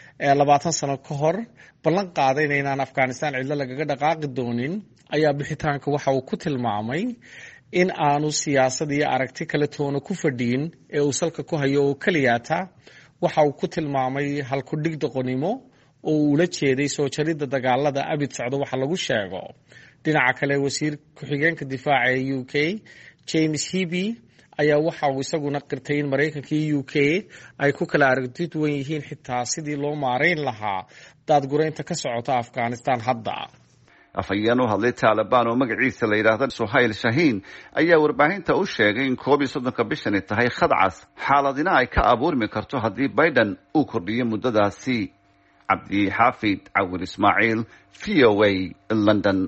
20 sano ka hor ballan qaaday inaan Afghanistan cidla lagaga dhaqaaqi doonin, ayaa bixitaanka waxa uu ku tilmaamay in aanu siyaasad iyo aragti kala toona ku fadhiin ee uu salka ku hayo oo kaliyaata. waxa uu ku tilmaamay halku dhig doqonimo oo uu la jeeday soo jaridda dagaalada abid socdo waxa lagu sheego. dhinaca kale, wasiir ku-xigeenka difaaca ee UK James Heaby ayaa waxa uu isaguna qirtay in Maraykanka iyo UK ay ku kala aragti duwan yihiin xitaa sidii loo maareyn lahaa daadgureynta ka socota Afghanistan hadda. afhayeen u hadlay Taliban oo magaciisa la yiraahdo Suhail Shahin ayaa warbaahinta u sheegay in 31 bishani tahay khadcas, xaaladina ay ka abuurmi karto haddii Biden uu kordhiyo muddadaasi. Cabdi Xaafid Cawil Ismaaciil, VOA, London.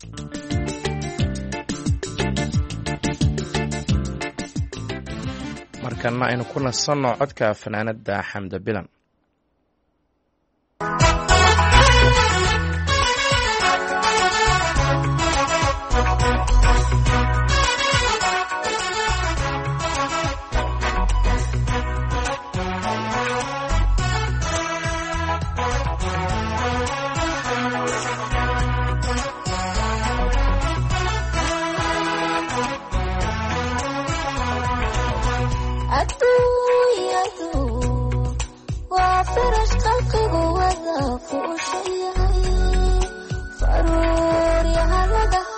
markana aynu ku nasanno codka fanaanada Xamda Bilan. فأرور يا هذا حتى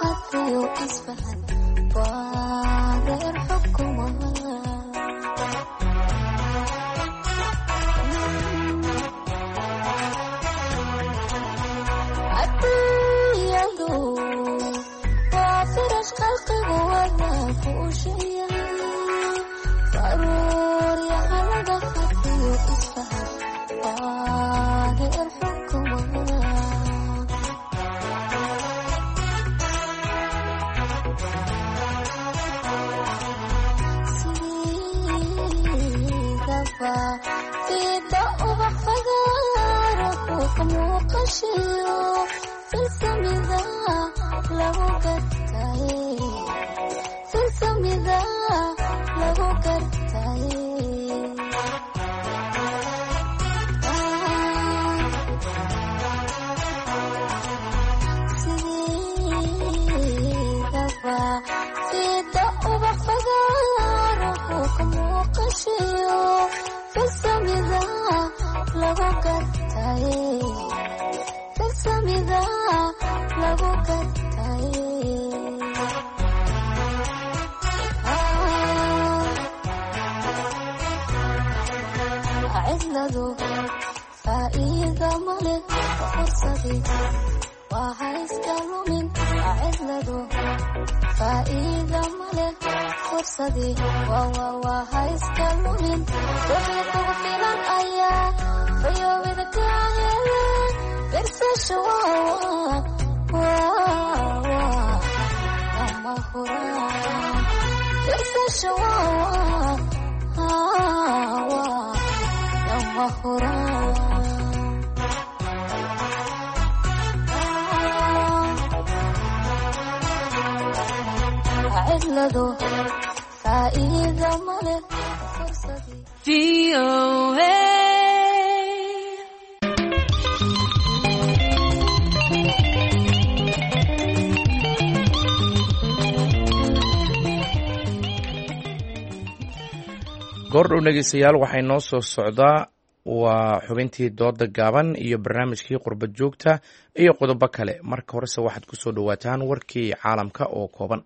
goordhow dhegeystayaal waxay noo soo socdaa waa xubintii dooda gaaban iyo barnaamijkii qurba joogta iyo qodobo kale marka horese waxaad ku soo dhowaataan warkii caalamka oo kooban.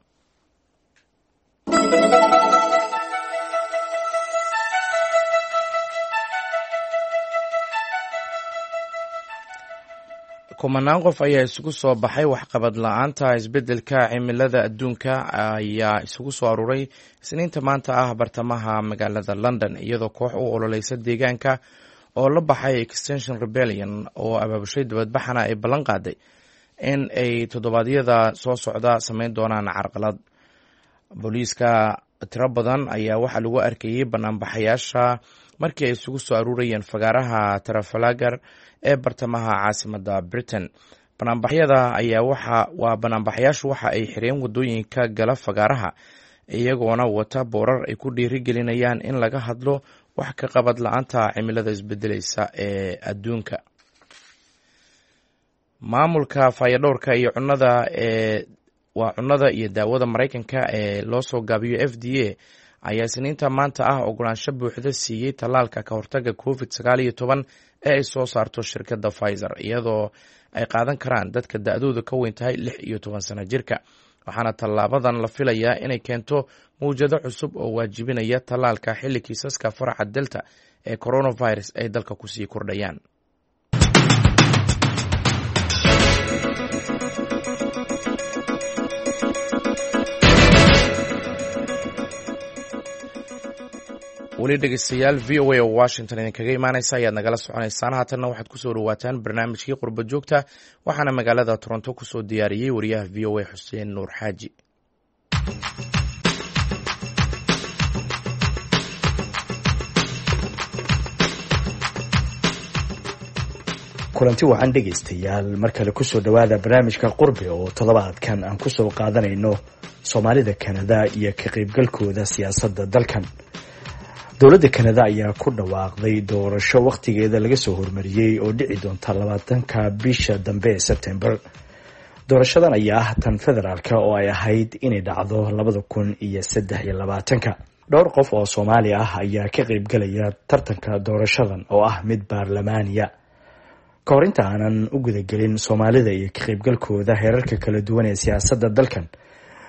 kumanaan qof ayaa isugu soo baxay waxqabad la-aanta isbeddelka cimilada adduunka ayaa isugu soo aruuray isniinta maanta ah bartamaha magaalada London iyadoo koox u ololeysa deegaanka oo la baxay Extinction Rebellion oo abaabushay dibadbaxana ay ballan qaaday in ay toddobaadyada soo socda sameyn doonaan carqalad. booliiska tiro badan ayaa waxaa lagu arkayay banaanbaxayaasha markii ay isugu soo aruurayeen fagaaraha Trafalgar ee bartamaha caasimada Britain. banaanbaxyada ayaa banaanbaxayaashu waxa ay xireen wadooyinka gala fagaaraha iyagoona wata boorar ay ku dhiirigelinayaan in laga hadlo wax ka qabad la-aanta cimilada isbedelaysa ee adduunka. maamulka fayadhowrka iyo cunnada iyo daawada Mareykanka ee loo soo gaabiyo FDA ayaa isniinta maanta ah ogolaansho buuxda siiyey tallaalka ka hortaga COVID-19 ee ay soo saarto shirkadda Pfizer iyadoo ay qaadan karaan dadka da-dooda ka weyn tahay 16 sano jirka. waxaana tallaabadan la filayaa inay keento mawjado cusub oo waajibinaya tallaalka xilli kiisaska faraca Delta ee coronavirus ay dalka ku sii kordhayaan. weli dhegeystayaal VOA oo Washington idinkaga imaanaysa ayaad nagala soconaysaan. haatanna waxaad kusoo dhawaataan barnaamijkii qurba joogta waxaana magaalada Toronto kusoo diyaariyey wariyaha VOA Xuseen Nuur Xaaji. kulanti wacan dhegeystayaal mar kale kusoo dhawaada barnaamijka qurbi oo toddobaadkan aan kusoo qaadanayno Soomaalida Kanada iyo ka qaybgalkooda siyaasadda dalkan. dowladda Kanada ayaa ku dhawaaqday doorasho waqtigeeda laga soo hormariyay oo dhici doonta 20-ka bisha dambe ee September. doorashadan ayaa ah tan federaalka oo ay ahayd inay dhacdo 2023. dhowr qof oo Soomaali ah ayaa ka qayb galaya tartanka doorashadan oo ah mid baarlamaaniya. ka hor inta aanan u gudagelin Soomaalida iyo ka qaybgalkooda heerarka kala duwan ee siyaasadda dalkan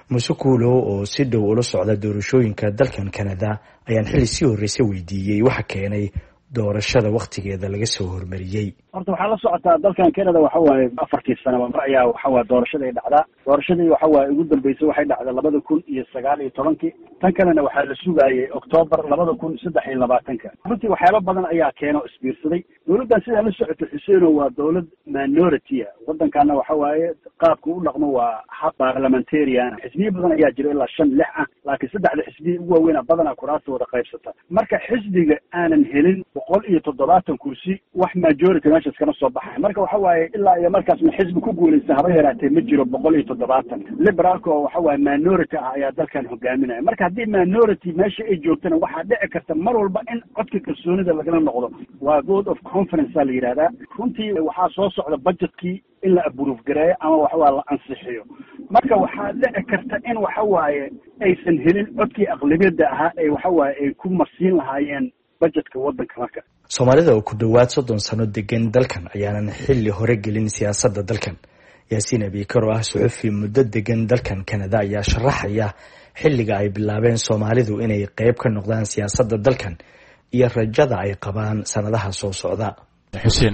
muse kuulo oo si dhow ula socda doorashooyinka dalkan Canada ayaan xilli sii horreysay weydiiyey waxa keenay doorashada waqtigeeda laga soo hormariyay. horta waxaa la socotaa dalkan Canada waxa waaye 4 sano mar ayaa waxa waa doorashada ay dhacdaa. doorashadii waxa waa ugu dambeysay waxay dhacday 2019 tan kalena waxaa la sugayay October 2023. runtii waxyaabo badan ayaa keeno isbiirsaday. dowladdan sida la socoto Xuseen waa dowlad minority wadankana waxa waaye qaabku u dhaqmo waa hab parliamentarian. xisbiyo badan ayaa jira ilaa 5-6 ah laakiin saddexda xisbi ugu waaweyn badan kuraastooda qaybsata. marka xisbiga aanan helin 170 kursi wax majority meesha kana soo baxay. marka waxa waaye ilaa iyo markaasna xisbi ku guuleystay haba yaraatee ma jiro 170. liberalka waxa waaye minority ah ayaa dalkan hogaaminaya. marka haddii minority meesha ay joogtana waxaa dhici karta mar walba in codka kalsoonida lagala noqdo. waa vote of confidence la yiraahdaa. runtii waxaa soo socda budgetkii in la approve gareeyo ama waxa waa la ansixiyo. marka waxaa dhici karta in waxa waaye aysan helin codkii aqlabiyada ahaa ee waxa waaye ay ku marsiin lahaayeen budgetka wadanka. marka Soomaalida oo ku dhawaad 30 sano degan dalkan ayaanan xilli hore gelin siyaasadda dalkan. Yaasiin Abikar oo ah suxufi muddo degan dalkan Canada ayaa sharaxaya xilliga ay bilaabeen Soomaalidu inay qayb ka noqdaan siyaasadda dalkan iyo rajada ay qabaan sanadaha soo socda. xuseen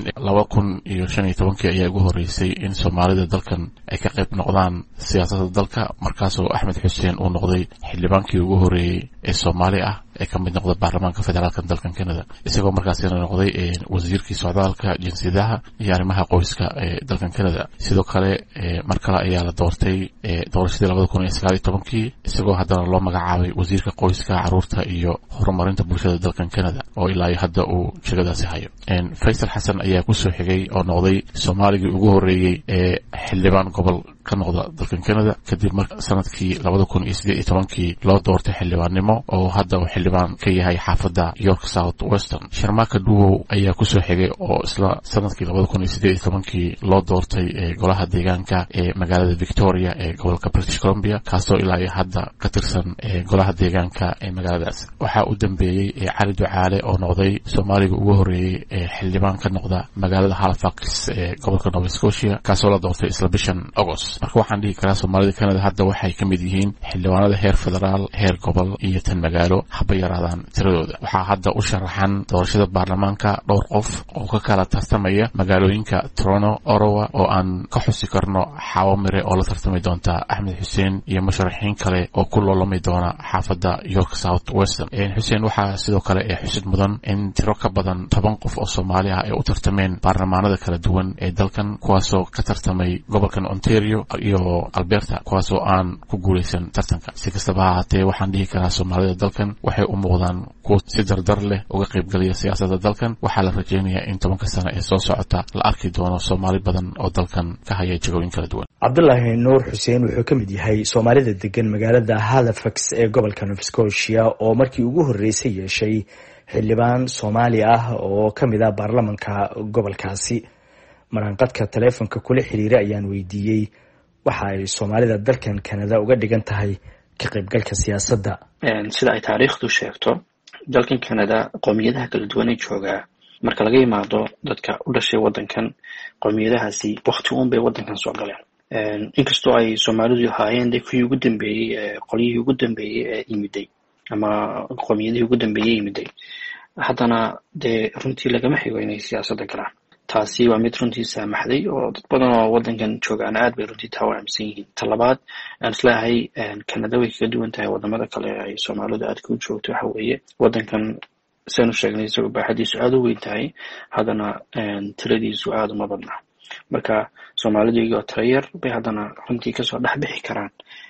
2015 ayaa ugu horeysay in Soomaalida dalkan ay ka qayb noqdaan siyaasadda dalka markaasoo Axmed Xuseen uu noqday xildhibaankii ugu horeeyay ee Soomaali ah ee ka mid noqday baarlamaanka federaalka dalkan Canada isagoo markaasina noqday wasiirkii socdaalka jinsiyadaha iyo arrimaha qoyska ee dalkan Canada. sidoo kale mar kale ayaa la doortay doorashadii 2019 isagoo haddana loo magacaabay wasiirka qoyska, caruurta iyo horumarinta bulshada dalkan Canada oo ilaa hadda uu shaqadaasi hayo. Faysal Xasan ayaa ku soo xigay oo noqday Soomaaligii ugu horeeyay ee xildhibaan gobol ka noqda dalkan Canada kadib sanadkii 2018 loo doortay xildhibaannimo oo hadda uu xildhibaan ka yahay xaafadda York South Western. Sharmaka Duwow ayaa ku soo xigay oo isla sanadkii 2018 loo doortay golaha deegaanka ee magaalada Victoria ee gobolka British Columbia kaasoo ilaa hadda ka tirsan golaha deegaanka ee magaaladaas. waxaa u dambeeyay Cali Ducaale oo noqday Soomaaliga ugu horeeyay ee xildhibaan ka noqda magaalada Halifax ee gobolka Nova Scotia kaasoo la doortay isla bishan August. marka waxaan dhihi karaa Soomaalida Canada hadda waxay ka mid yihiin xildhibaanada heer federaal, heer gobol iyo tan magaalo haba yaraadaan tiradooda. waxaa hadda u sharaxan doorashada baarlamaanka dhowr qof oo ka kala tartamaya magaalooyinka Toronto, Ottawa oo aan ka xusi karno Xawo Mire oo la tartami doonta Axmed Xuseen iyo musharaxiin kale oo ku loolami doona xaafadda York South Western. Xuseen waxaa sidoo kale xusid mudan in tiro ka badan 10 qof oo Soomaali ah ay u tartameen baarlamaanada kala duwan ee dalkan kuwaasoo ka tartamay gobolkan Ontario iyo Alberta kuwaasoo aan ku guuleysan tartanka. si kastaba ha ahaatee waxaan dhihi karaa Soomaalida dalkan waxay u muuqdaan kuwa si dardar leh uga qaybgalaya siyaasadda dalkan. waxaa la rajaynayaa in 10 sano ee soo socota la arki doono Soomaali badan oo dalkan ka haya jagooyin kala duwan. Cabdullaahi Nuur Xuseen wuxuu ka mid yahay Soomaalida degan magaalada Halifax ee gobolka Nova Scotia oo markii ugu horeysay yeeshay xildhibaan Soomaali ah oo ka mid ah baarlamaanka gobolkaasi. maranqadka taleefanka kula xiriiray ayaan weydiiyey waxa ay Soomaalida dalkan Canada uga dhigan tahay ka qaybgalka siyaasadda. sida ay taariikhdu sheegto dalkan Canada qowmiyadaha kala duwan ee jooga marka laga yimaado dadka u dhashay wadankan qowmiyadahaasi waqti uun bay wadankan soo galeen. inkastoo ay Soomaalidu ahaayeen kuwii ugu dambeeyay qolyihii ugu dambeeyay ee yimiday ama qowmiyadihii ugu dambeeyay yimiday haddana dee runtii lagama xigo inay siyaasadda galaan. taasi waa mid runtii saamaxday oo dad badan oo wadankan joogaan aad bay runtii taa u aaminsan yihiin. talabaad aan islaahay Canada way kaga duwan tahay wadamada kale ay Soomaalidu aad ku joogto waxa weeye wadankan sanu sheegnay isagoo baaxadiisu aad u weyn tahay haddana tiradiisu aad uma badna. marka Soomaalidu iyagoo tiro yar bay haddana runtii kasoo dhex bixi karaan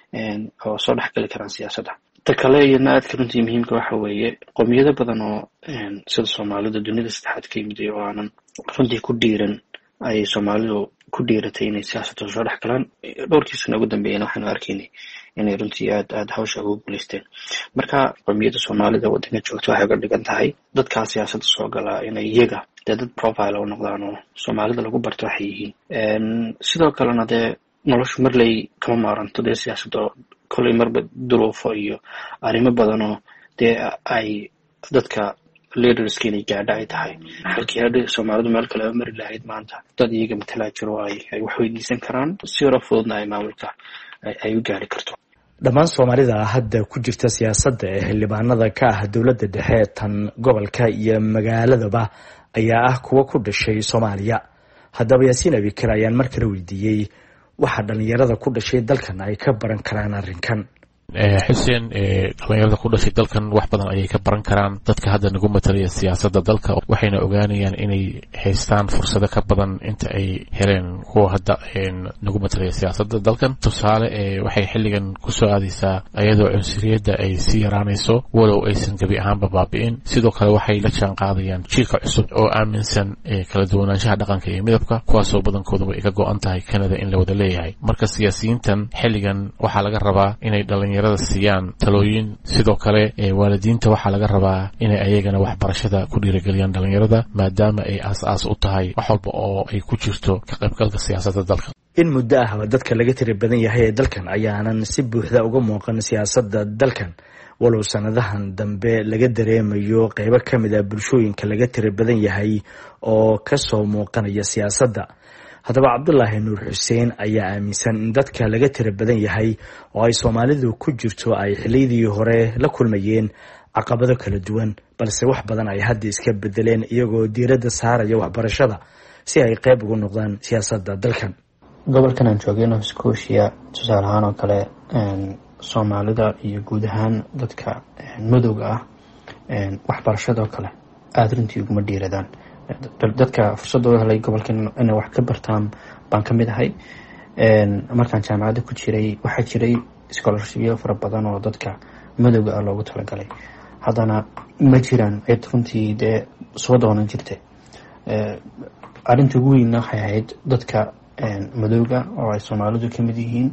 oo soo dhex gali karaan siyaasadda. ta kale iyadna aadka runtii muhiimka waxa weeye qowmiyado badan oo sida Soomaalida dunida saddexaad ka yimid oo aanan runtii ku dhiiran ay Soomaalidu ku dhiiratay inay siyaasadda soo dhex galaan. dhowrkii sano ugu dambeeyana waxaanu arkaynay inay runtii aad hawsha ugu guuleysteen. marka qowmiyadda Soomaalida wadanka joogta waxay uga dhigan tahay dadkaa siyaasadda soo galaa inay iyaga dad profile u noqdaan oo Soomaalida lagu barto waxay yihiin. sidoo kalena dee noloshu marley kama maaranto dee siyaasadda kolay marba duruufo iyo arrimo badan oo dee ay dadka leaderska inay gaadha ay tahay. halkii hadda Soomaalidu meel kale mari lahayd maanta dad iyaga matala jiro ay wax weydiisan karaan si yaro fududna ay maamulka ay u gaari karto. dhammaan soomaalida hadda ku jirta siyaasadda ee xildhibaanada ka ah dowladda dhexe tan gobolka iyo magaaladaba ayaa ah kuwa ku dhashay Soomaaliya. haddaba Yaasiin Abikar ayaan mar kale weydiiyey waxa dhalinyarada ku dhashay dalkan ay ka baran karaan arrinkan. xuseen dhalinyarada ku dhashay dalkan wax badan ayay ka baran karaan dadka hadda nagu matalaya siyaasadda dalka, waxayna ogaanayaan inay haystaan fursado ka badan inta ay heleen kuwa hadda nagu matalaya siyaasadda dalkan. tusaale waxay xilligan kusoo aadaysaa iyadoo cunsuriyadda ay sii yaraanayso walow aysan gebi ahaanba baabi'in. sidoo kale waxay la jaan qaadayaan jiilka cusub oo aaminsan kala duwanaanshaha dhaqanka iyo midabka, kuwaasoo badankooduba ay ka go-an tahay Canada in la wada leeyahay. marka siyaasiyiintan xilligan waxaa laga rabaa inay dhalinyarada siiyaan talooyin. sidoo kale waalidiinta waxaa laga rabaa inay ayagana waxbarashada ku dhiirigeliyaan dhalinyarada, maadaama ay aas-aas u tahay wax walba oo ay ku jirto ka qaybgalka siyaasadda dalka. in muddo ahba dadka laga tiri badan yahay ee dalkan ayaanan si buuxda uga muuqan siyaasadda dalkan, walow sanadahan dambe laga dareemayo qaybo ka mid ah bulshooyinka laga tiri badan yahay oo kasoo muuqanaya siyaasadda. haddaba Cabdulaahi Nuur Xuseen ayaa aaminsan in dadka laga tira badan yahay oo ay Soomaalidu ku jirto ay xiliyadii hore la kulmayeen caqabado kala duwan, balse wax badan ay hadda iska bedeleen iyagoo diiradda saaraya waxbarashada si ay qayb uga noqdaan siyaasadda dalkan. gobolkan aan joogay Nova Scotia tusaale ahaan oo kale Soomaalida iyo guud ahaan dadka madowga ah waxbarashada oo kale aad runtii uguma dhiiradaan. dadka fursad u helay gobolkan inay wax ka bartaan baan ka mid ahay. markaan jaamacadda ku jiray waxaa jiray scholarshipyo fara badan oo dadka madowga ah loogu talagalay, haddana ma jiraan cid runtii dee soo doonan jirtay. arrinta ugu weynna waxay ahayd dadka madowga oo ay Soomaalidu ka mid yihiin.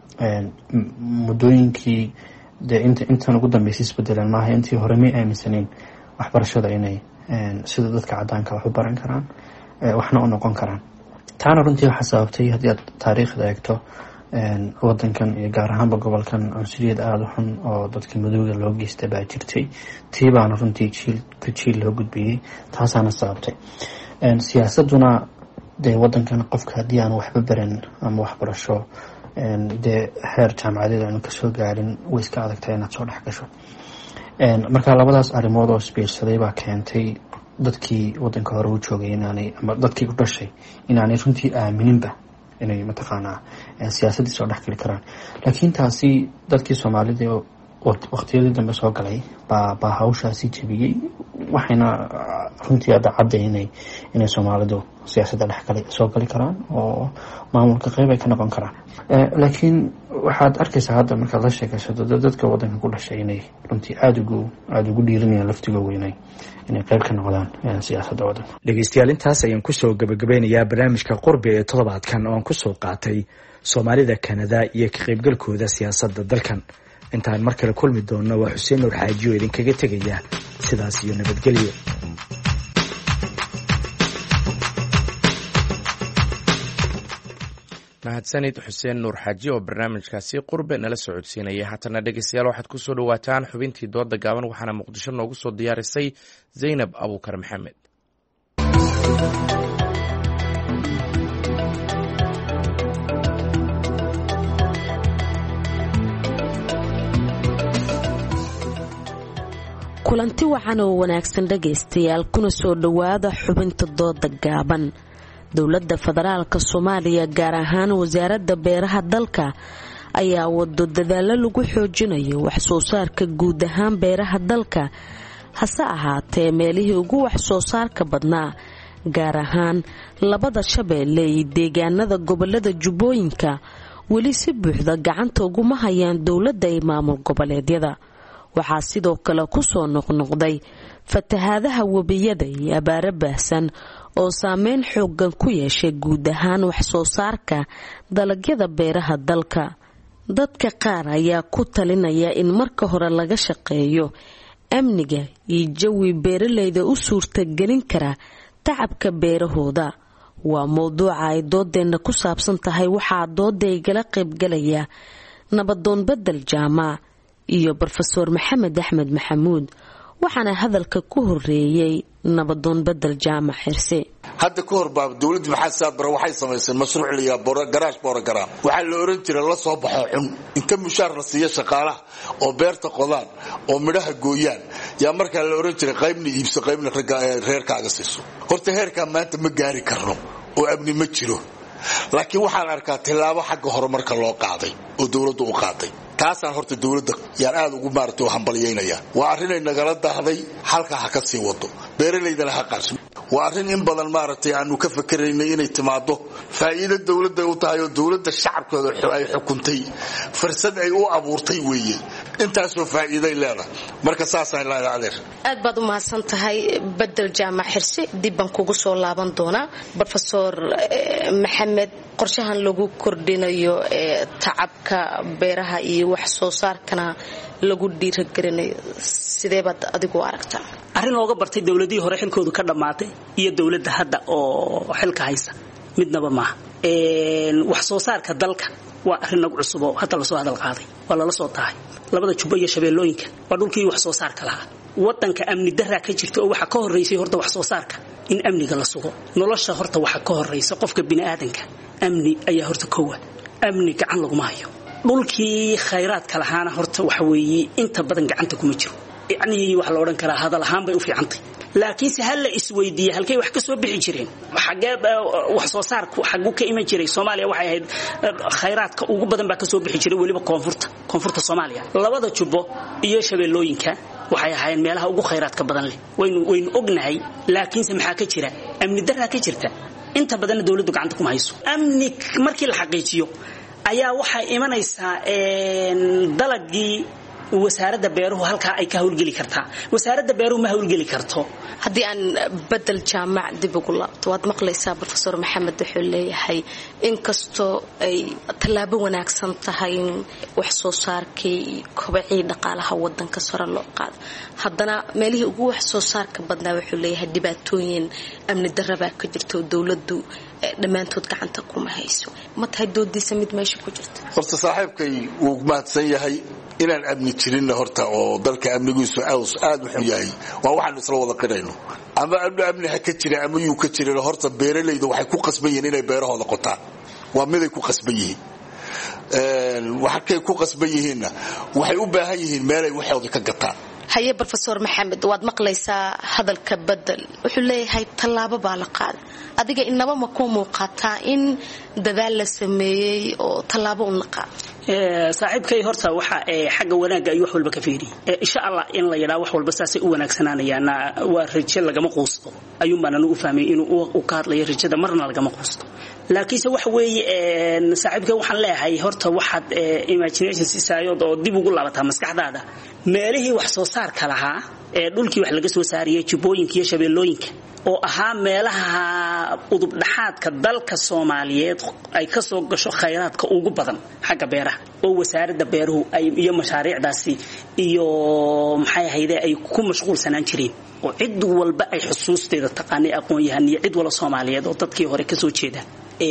muddooyinkii dee intan ugu dambeysay isbedelan maaha, intii hore may aaminsaneyn waxbarashada inay sida dadka cadaanka wax u baran karaan, waxna u noqon karaan. taana runtii waxaa sababtay haddii aad taariikhda eegto wadankan iyo gaar ahaanba gobolkan cunsuriyad aada u xun oo dadka madowga loo geysta baa jirtay. tii baana runtii jiil loo gudbiyey, taasaana sababtay. siyaasaduna dee wadankan qofka haddii aan waxba baran ama waxbarasho dee heer jaamacadeed aanu kasoo gaarin way iska adagtahay inaad soo dhex gasho. marka labadaas arrimood oo isbiirsaday baa keentay dadkii wadanka hore u joogay ama dadkii u dhashay inaanay runtii aamininba inay mataqaanaa siyaasaddii soo dhex geli karaan. laakiin taasi dadkii Soomaalida waqtiyadii dambe soo galay baa hawshaasi jebiyey, waxayna runtii hadda cadday inay Soomaalidu siyaasadda soo gali karaan oo maamulka qayb ay ka noqon karaan. laakiin waxaad arkaysaa hadda markaad la sheekaysato dadka wadanka ku dhashay inay runtii aada ugu dhiiranayaan laftigooda inay qayb ka noqdaan siyaasadda wadanka. dhegeystayaal, intaas ayaan kusoo gabagabeynayaa barnaamijka qurbi ee toddobaadkan oo aan kusoo qaatay Soomaalida Canada iyo ka qaybgalkooda siyaasadda dalkan. intaan mar kale kulmi doonno waa Xuseen Nuur Xaaji oo idinkaga tegaya sidaas iyo nabadgelyo. mahadsanid Xuseen Nuur Xaaji oo barnaamijkaasi qurbe nala socodsiinaya. haatana dhegeystayaal waxaad kusoo dhawaataan xubintii dooda gaaban, waxaana Muqdisho noogu soo diyaarisay Zaynab Abuukar Maxamed. kulanti wacan oo wanaagsan dhegaystayaal, kuna soo dhowaada xubinta dooda gaaban. dowladda federaalka Soomaaliya gaar ahaan wasaaradda beeraha dalka ayaa wado dadaalo lagu xoojinayo wax soo saarka guud ahaan beeraha dalka, hase ahaatee meelihii ugu wax soo saarka badnaa gaar ahaan labada Shabeelle iyo deegaanada gobolada Jubbooyinka weli si buuxda gacanta uguma hayaan dowladda iyo maamul goboleedyada. waxaa sidoo kale ku soo noqnoqday fatahaadaha webiyada iyo abaaro baahsan oo saameyn xoogan ku yeeshay guud ahaan wax soo saarka dalagyada beeraha dalka. dadka qaar ayaa ku talinaya in marka hore laga shaqeeyo amniga iyo jawi beeralayda u suurtagelin kara tacabka beerahooda. waa mowduuca ay doodeena ku saabsan tahay. waxaa doodaygala qaybgalaya nabadoon Bedel Jaamac iyo Professor Maxamed Axmed Maxamuud waxaana hadalka ku horeeyey nabadoon bedel jaamac xirse. hadda ka hor baa dawladda maxaa saabara waxay samaysay mashruuc la yaabo garaash program waxa la oran jiray la soo baxo cun inta mushaar la siiyo shaqaalaha oo beerta qodaan oo midhaha gooyaan yaa markaa la oran jiray qaybna iibso qaybna reerkaaga siiso. horta heerka maanta ma gaari karno oo amni ma jiro, laakiin waxaan arkaa tilaabo xagga horumarka loo qaaday oo dawladdu u qaaday. taasaan horta dawladda yaan aad ugu maartay oo hambalyeynaya. waa arrin ay nagala dahday, halka ha ka sii wado, beeralaydana ha qaarso. waa arrin in badan maartay aanu ka fakaraynay inay timaado faa'iido dawladda u tahay oo dawladda shacabkooda ay xukuntay fursad ay u abuurtay weeye. intaasoo faa'iiday leedahay. marka saasaan leedahay adeer. aad baad u mahadsan tahay bedel jaamac xirse. dib baan kugu soo laaban doonaa Professor Maxamed. qorshahan lagu kordhinayo tacabka beeraha iyo wax soo saarkana lagu dhiirigelinayo sidee baad adigu aragtaa? arrin looga bartay dawladihii hore xilkoodu ka dhamaatay iyo dawladda hadda oo xilka haysa midnaba maaha. wax soo saarka dalka waa arrin nagu cusub oo hadda la soo hadal qaaday, waa lala soo tahay. labada jubbo iyo shabeellooyinka waa dhulkii wax soo saarka lahaa. wadanka amni darra ka jirta oo waxa ka horeysay horta wax soo saarka in amniga la sugo. nolosha horta waxa ka horeysa qofka bini'aadanka amni ayaa horta koowa. amni gacan lagu maayo. dhulkii khayraadka lahaana horta waxa weeye inta badan gacanta kuma jiro. yacni waxa la oran karaa hadal ahaan bay u fiicantay, laakiin si hal la isweydiiyay halkay wax ka soo bixi jireen. xagee wax soo saarku xagu ka iman jiray? Soomaaliya waxay ahayd khayraadka ugu badan baa ka soo bixi jiray waliba koonfurta Soomaaliya. labada jubbo iyo shabeellooyinka waxay ahaayeen meelaha ugu khayraadka badan leh. waynu ognahay, laakiin se maxaa ka jira? amni darra ka jirta. inta badan dawladdu gacanta kuma hayso. amni markii la xaqiijiyo ayaa waxay imanaysaa dalagii wasaaradda beeruhu halka ay ka hawlgeli kartaa. wasaaradda beeruhu ma hawlgeli karto. haddii aan bedel jaamac dib ugu laabto, waad maqlaysaa Professor Maxamed wuxuu leeyahay inkastoo ay tallaabo wanaagsan tahay in wax soo saarkii kobcii dhaqaalaha wadanka sare loo qaado, haddana meelihii ugu wax soo saarka badnaa wuxuu leeyahay dhibaatooyin amni darra baa ka jirta oo dawladdu dhammaantood gacanta kuma hayso. ma tahay doodiisa mid meesha ku jirta? horta saaxiibkay wuu mahadsan yahay. inaan amni jirinna horta oo dalka amnigiisu aad u xun yahay waa waxaan isla wada qirayno. ama amni ha ka jira ama yuu ka jirin, horta beeralayda waxay ku qasban yihiin inay beerahooda qotaan. waa miday ku qasban yihiin. waxay ku qasban yihiinna waxay u baahan yihiin meelay waxooda ka gataan. haye Professor Maxamed, waad maqlaysaa hadalka bedel wuxuu leeyahay tallaabo baa la qaaday. adiga inaba ma ku muuqataa in dadaal la sameeyay oo tallaabo u naqaa? saaxiibkay horta waxa xagga wanaaga ay wax walba ka fiiriyay. insha Allah in la yiraahdo wax walba saasay u wanaagsanaanayaan. waa rajo lagama quusto. ayuun baan u fahmay inuu u ka hadlayo rajada marna lagama quusto. laakiin se waxa weeye saaxiibkay waxaan leeyahay horta waxaad imagination sisaayod oo dib ugu laabataa maskaxdaada meelihii wax soo saarka lahaa dhulkii wax laga soo saariyay jubbooyinka iyo shabeellooyinka oo ahaa meelaha udub dhaxaadka dalka Soomaaliyeed ay ka soo gasho khayraadka ugu badan xagga beeraha oo wasaaradda beeruhu ay iyo mashaariicdaasi iyo maxay ahayd ay ku mashquulsanaan jireen oo cid walba ay xusuusteeda taqaanay aqoon-yahan iyo cid wala Soomaaliyeed oo dadkii hore ka soo jeeda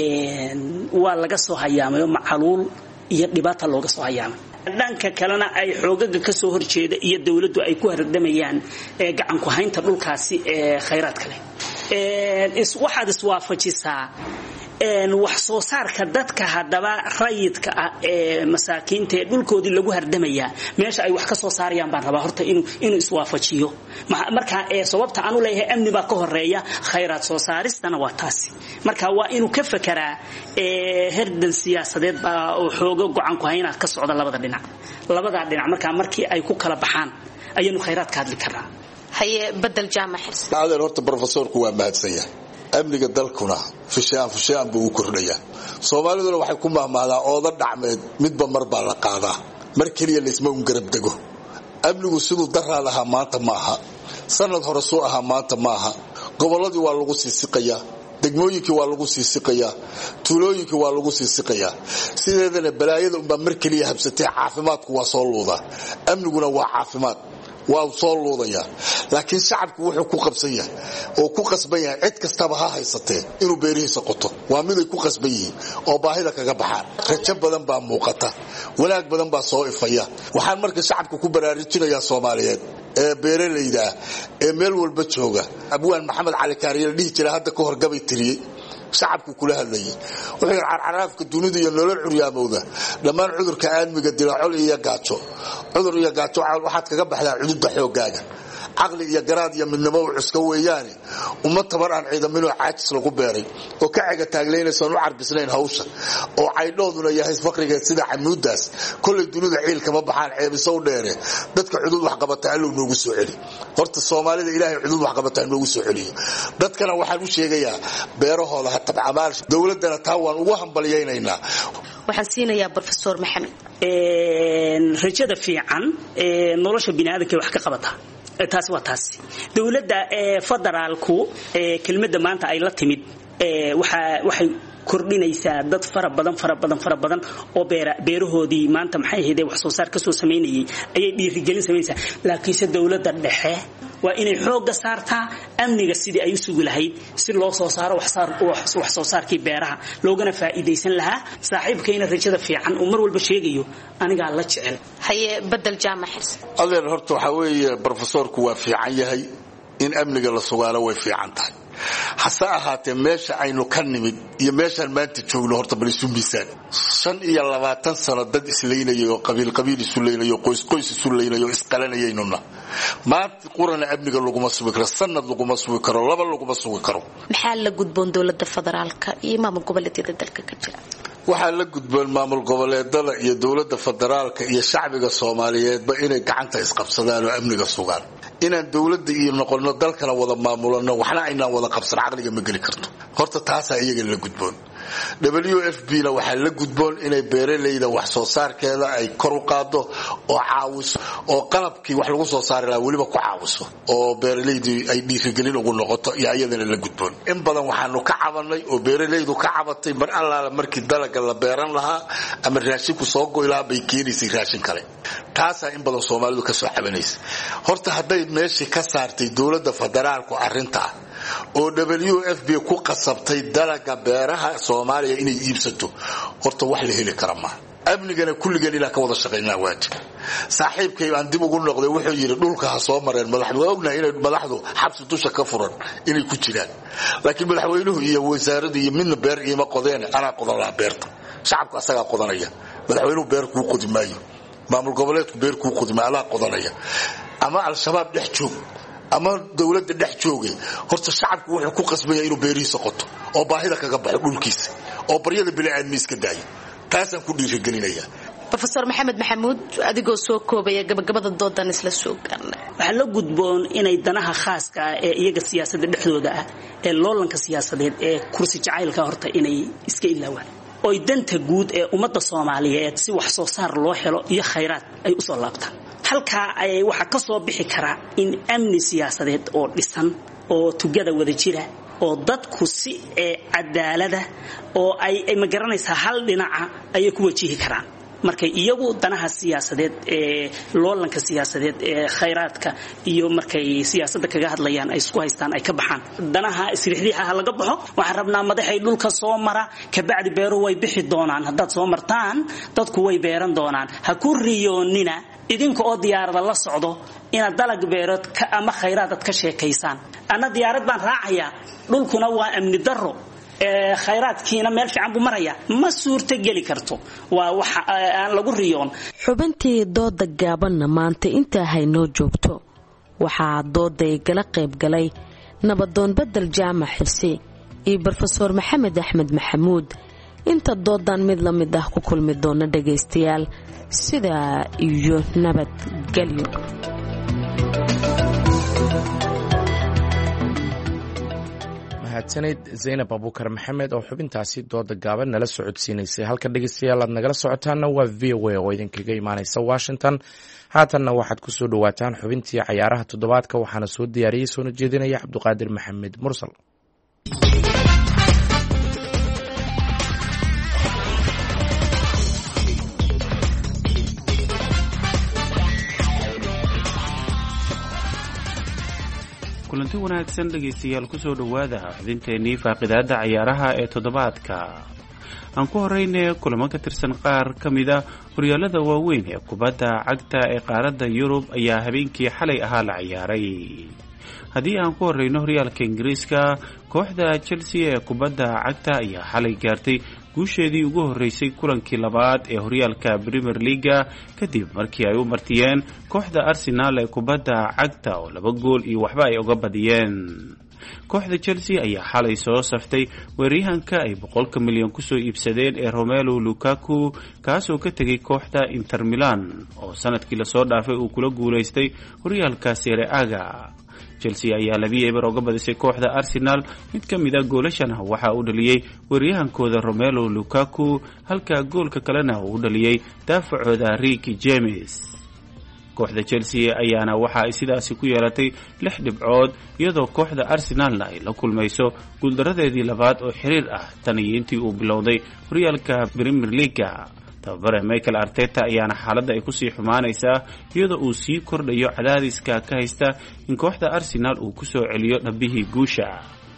waa laga soo hayaamay macaluul iyo dhibaato looga soo hayaamay. dhanka kalena ay xoogaga ka soo horjeeda iyo dawladdu ay ku hardamayaan gacan ku haynta dhulkaasi khayraadka leh. waxaad iswaafajisaa wax soo saarka dadka hadaba rayidka ah masaakiinta dhulkoodii lagu hardamayaa meesha ay wax ka soo saarayaan baan rabaa horta inuu iswaafajiyo. marka sababta aanu leeyahay amni baa ka horeeya khayraad soo saaristana waa taasi. marka waa inuu ka fakaraa herdan siyaasadeed baa oo xooga gacan ku hayna ka socda labada dhinac marka markii ay ku kala baxaan ayanu khayraad ka hadli karaa. haye bedel jaamac xirse. adeer horta professorku waa mahadsan yahay. amniga dalkuna fishaan buu u kordhayaa. Soomaaliduna waxay ku mahmaadaa ooda dhacmeed midba mar baa la qaadaa. mar kaliya la isma garab dago. amnigu siduu daraa lahaa maanta maaha. sanad hore soo ahaa maanta maaha. goboladii waa lagu sii siqayaa. degmooyinkii waa lagu sii siqayaa. tuulooyinkii waa lagu sii siqayaa. sideedana balaayada unbaa mar kaliya habsatay. caafimaadku waa soo luudaa. amniguna waa caafimaad. waa soo luudaya. laakiin shacabku wuxuu ku qabsan yahay oo ku qasban yahay cid kastaba ha haysatee inuu beerihiisa qoto. waa mid ay ku qasban yihiin oo baahida kaga baxaan. rajo badan baa muuqata. wanaag badan baa soo ifaya. waxaan marka shacabka ku baraarujinayaa Soomaaliyeed ee beeralayda ee meel walba jooga abwaan maxamed cali kaariye dhihi jira hadda ka horgabay tiriyey shacabku kula hadlayay wuxuu carcaraafka dunida iyo nolol curyaamowda dhammaan cudurka aadmiga dilacol iyo gaajo cudur iyo gaajo waxaad kaga baxdaa cudurda xoogaaga caqli iyo garaad iyo midnimo u cuska weeyaane uma tabar aan ciidaminoo caajis lagu beeray oo ka caga taaglaynaysan u carbisnayn hawsha oo caydhooduna yahay faqrigeed sida camuudaas kollay dunida ciil kama baxaan ceebiso u dheere dadka cudud wax qabata allow noogu soo celi horta soomaalida ilaahay cudud wax qabata noogu soo celiyo dadkana waxaan u sheegayaa beerahooda ha tabcamaal dowladana taa waan ugu hambalyaynaynaa waxaan siinayaa professor maxamed rajada fiican nolosha bini'aadamka wax ka qabata taasi waa taasi dawladda federaalku kelmadda maanta ay la timid waxay kordhinaysaa dad fara badan oo beerahoodii maanta maxay ahayd wax soo saar ka soo sameynayay ayay dhiirigelin sameynaysaa laakiinse dawladda dhexe waa inay xooga saartaa amniga sidii ay u sugi lahayd si loo soo saaro wax soo saarkii beeraha loogana faa'iideysan lahaa saaxiibkayna rajada fiican uu mar walba sheegayo anigaa la jecel haye badal jaamac xirsi adeer horta waxa weeye professorku waa fiican yahay in amniga la sugaalo way fiican tahay hase ahaatee meesha aynu ka nimid iyo meeshaan maanta joogno horta bal isu miisaan 25 sano dad islaynayo oo qabiil isu laynayo qoys isu laynayo isqalanayaynuna maanta qurana amniga laguma sugi karo sanad laguma sugi karo laba laguma sugi karo maxaa la gudboon dawladda federaalka iyo maamul goboleedyada dalka ka jira waxaa la gudboon maamul goboleedada iyo dawladda federaalka iyo shacbiga Soomaaliyeedba inay gacanta isqabsadaan oo amniga sugaan inaan dawladda iyo noqono dalkana wada maamulano waxna aynaan wada qabsan aqliga ma gali karto horta taas ayaga la gudboon WFP na waxa la gudboon inay beeralayda wax soo saarkeeda ay kor u qaado oo caawiso oo qalabkii wax lagu soo saari lahaa waliba ku caawiso oo beeralaydu ay dhiirigelin ugu noqoto iyo ayadana la gudboon in badan waxaanu ka cabanay oo beeralaydu ka cabatay mar allaala markii dalaga la beeran lahaa ama raashinku soo goy lahaa bay keenaysay raashin kale taasa in badan Soomaalidu ka soo cabanaysa horta haday meeshii ka saartay dawladda federaalku arinta oo WFP ku qasabtay dalaga beeraha Soomaaliya inay iibsato horta wax la heli kara ma amnigana kulligan ila ka wada shaqeynaa waajib saaxiibkay aan dib ugu noqday wuxuu yiri dhulka ha soo mareen madaxdu ogna inay madaxdu xabsi dusha ka furan inay ku jiraan laakiin madaxweynuhu iyo wasaaraddu iyo midna beer ima qodeen ana qodan la beerta shacabka asaga qodanaya madaxweynuhu beer ku qodimaayo maamul goboleedku beer ku qodimaala qodanaya ama al-shabaab dhex joog ama dawladda dhex joogay horta shacabku wuxuu ku qasbaya inuu beerihiisa qoto oo baahida kaga baxo dhulkiisa oo baryada bini'aadmiiska daayo taasaan ku dhiirigelinaya professor maxamed maxamuud adigoo soo koobaya gabagabada doodan isla soo gaarnay waxa la gudboon inay danaha khaaska ah ee iyaga siyaasadda dhexdooda ah ee loolanka siyaasadeed ee kursi jacaylka horta inay iska ilaawaan oo danta guud ee ummadda Soomaaliyeed si wax soo saar loo helo iyo khayraad ay u soo laabtaan halka ay waxa ka soo bixi kara in amni siyaasadeed oo dhisan oo tugada wada jira oo dadku si cadaalada oo ay ma garanaysaa hal dhinaca ay ku wajihi karaan markay iyagu danaha siyaasadeed ee loolanka siyaasadeed ee khayraadka iyo markay siyaasadda kaga hadlayaan ay isku haystaan ay ka baxaan danaha isriixdiixa laga baxo waxaan rabnaa madaxay dhulka soo mara ka bacdi beero way bixi doonaan haddaad soo martaan dadku way beeran doonaan ha ku riyoonina idinka oo diyaarada la socdo ina dalag beerad ka ama khayraad ka sheekaysaan ana diyaarad baan raacayaa dhulkuna waa amni darro khayraadkiina meel fiican buu maraya ma suurta gali karto waa waxa aan lagu riyoon xubintii dooda gaabanna maanta inta haynoo joogto waxaa dooday gala qayb galay nabadoon badal jaamac xirsi iyo professor maxamed axmed maxamuud inta doodan mid la mid ah ku kulmi doona dhageystayaal sidaa iyo nabadgelyo mahadsanid Zainab Abubakar Maxamed oo xubintaasi dooda gaaban nala socodsiinaysay halka dhageystayaal aad nagala socotaana waa VOA oo idinkaga imaanaysa Washington haatanna waxaad ku soo dhawaataan xubintii cayaaraha toddobaadka waxaana soo diyaariyay soo jeedinaya Cabduqaadir Maxamed Mursal kulanti wanaagsan dhegaystayaal ku soo dhowaada xubinteennii faaqidaadda cayaaraha ee toddobaadka aan ku horeyne kulamo ka tirsan qaar ka mida horyaalada waaweyn ee kubadda cagta ee qaaradda yurub ayaa habeenkii xalay ahaa la ciyaaray. haddii aan ku horeyno horyaalka ingiriiska, kooxda Chelsea ee kubadda cagta ayaa xalay gaartay guusheedii ugu horeysay kulankii labaad ee horyaalka Premier League kadib markii ay u martiyeen kooxda Arsenal ee kubadda cagta oo 2 gool iyo waxba ay uga badiyeen. kooxda Chelsea ayaa xalay soo saftay weeraryahanka ay 100 milyan ku soo iibsadeen ee Romelu Lukaku, kaasoo ka tagay kooxda Inter Milan oo sanadkii la soo dhaafay uu kula guuleystay horyaalka Serie A-ga. Chelsea ayaa 2-0 uga badisay kooxda Arsenal. mid ka mid ah goolashana waxa uu dhaliyay weeraryahankooda Romelu Lukaku, halka goolka kalena uu dhaliyay daafacooda Ricky James. kooxda Chelsea ayaana waxa ay sidaasi ku yeelatay 6 dhibcood, iyadoo kooxda Arsenalna ay la kulmayso guuldaradeedii labaad oo xiriir ah tan iyo intii uu bilowday horyaalka Premier League. tababare Mikel Arteta ayaana xaaladda ay kusii xumaanaysaa, iyadoo uu sii kordhayo cadaadiska ka haysta in kooxda Arsenal uu ku soo celiyo dhabihii guusha.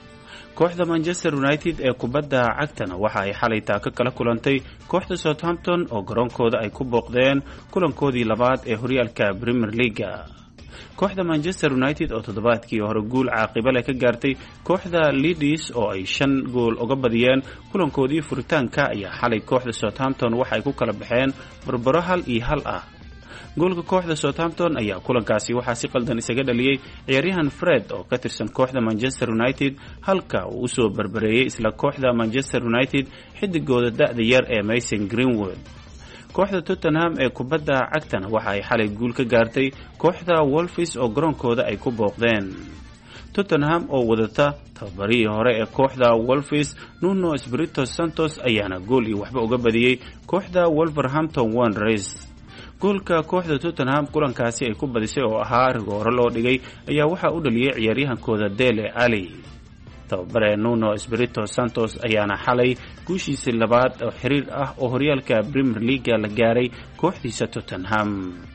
kooxda Manchester United ee kubadda cagtana waxa ay xalay taaka kala kulantay kooxda Southampton oo garoonkooda ay ku booqdeen kulankoodii labaad ee horyaalka Premier League. kooxda Manchester United oo toddobaadkii hore guul caaqiba leh ka gaartay kooxda Leeds oo ay 5 gool uga badiyeen kulankoodii furitaanka ayaa xalay kooxda Southampton waxa ay ku kala baxeen barbaro 1-1 ah. goolka kooxda Southampton ayaa kulankaasi waxaa si qaldan isaga dhaliyay ciyaaryahan Fred oo ka tirsan kooxda Manchester United, halka uu soo barbareeyay isla kooxda Manchester United xidigooda da'da yar ee Mason Greenwood. kooxda Tottenham ee kubadda cagtana waxa ay xalay guul ka gaartay kooxda Wolves oo garoonkooda ay ku booqdeen. Tottenham oo wadata tababarihii hore ee kooxda Wolves Nuno Espirito Santo ayaana gool iyo waxba uga badiyay kooxda Wolverhampton Wanderers. goolka kooxda Tottenham kulankaasi ay ku badisay oo ahaa rigooro loo dhigay ayaa waxa uu dhaliyay ciyaaryahankooda Dele Alli. tababare Nuno Espirito Santo ayaana xalay guushiisii labaad oo xiriir ah oo horyaalka Premier League la gaaray kooxdiisa Tottenham.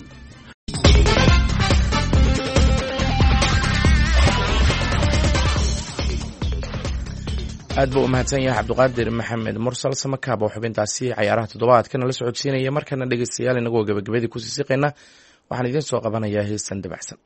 aad buu u mahadsan yahay cabdiqaadir maxamed mursal samakaab oo xubintaasi cayaaraha toddobaadkana la socodsiinaya. markana dhegeystayaal inagoo gabagabadii ku siisiqayna waxaan idiin soo qabanayaa heestan dabacsan.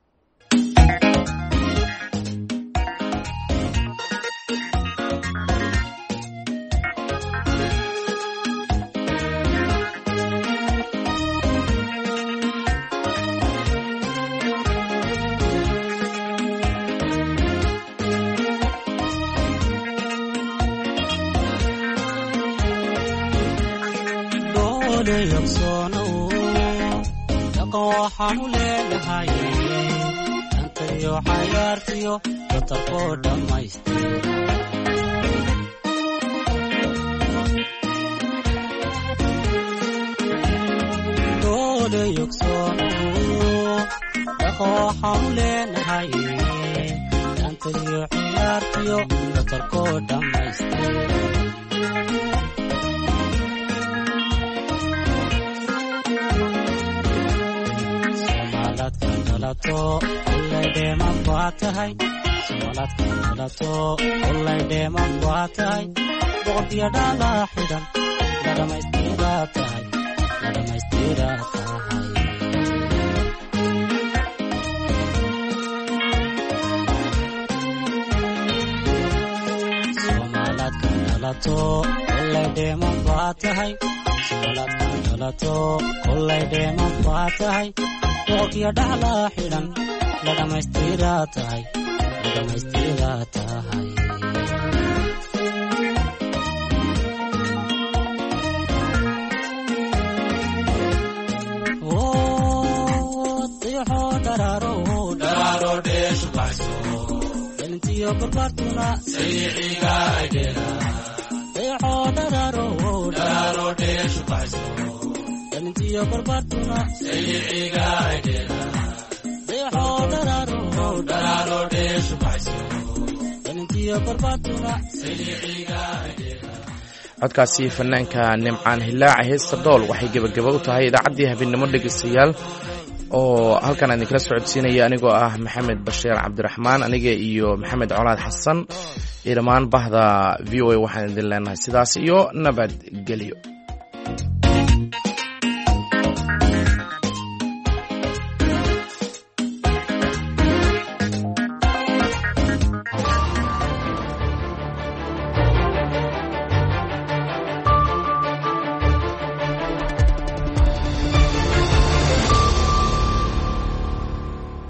waxaanu leenahay antayo xayaartiyo dotarkoo dhammaystir doole yogsoono dhaqo waxaanu leenahay antayo xayaartiyo dotarkoo dhammaystir ullaydheeman baa tahay soomaalaadka dhalato ullaydheeman baa tahay boqorkiyo dhalaa xidhan la dhammaystiraa tahay soomaalaadka dhalato ullaydheeman baa tahay soomaalaadka dhalato ullaydheeman baa tahay boqorkiyo dhalaa xidhan la dhammaystiraa tahay dayxoo dharaaro dheeshu baxso dhalintiyo barbaartuna sayiciga aydheera dayxoo dharaaro dheeshu baxso dhalintiyo barbaartuna sayiciga aydheera dayxoo dharaaro dheeshu baxso dhalintiyo barbaartuna sayiciga aydheera. codkaasi fanaanka nimcaan hilaaca heesta dhool waxay gebagaba u tahay idaacaddii habeenimo dhegeystayaal oo halkan idinkala socodsiinaya anigoo ah maxamed bashiir cabdiraxmaan, aniga iyo maxamed colaad xasan iyo dhammaan bahda v o a waxaan idin leenahay sidaas iyo nabadgelyo.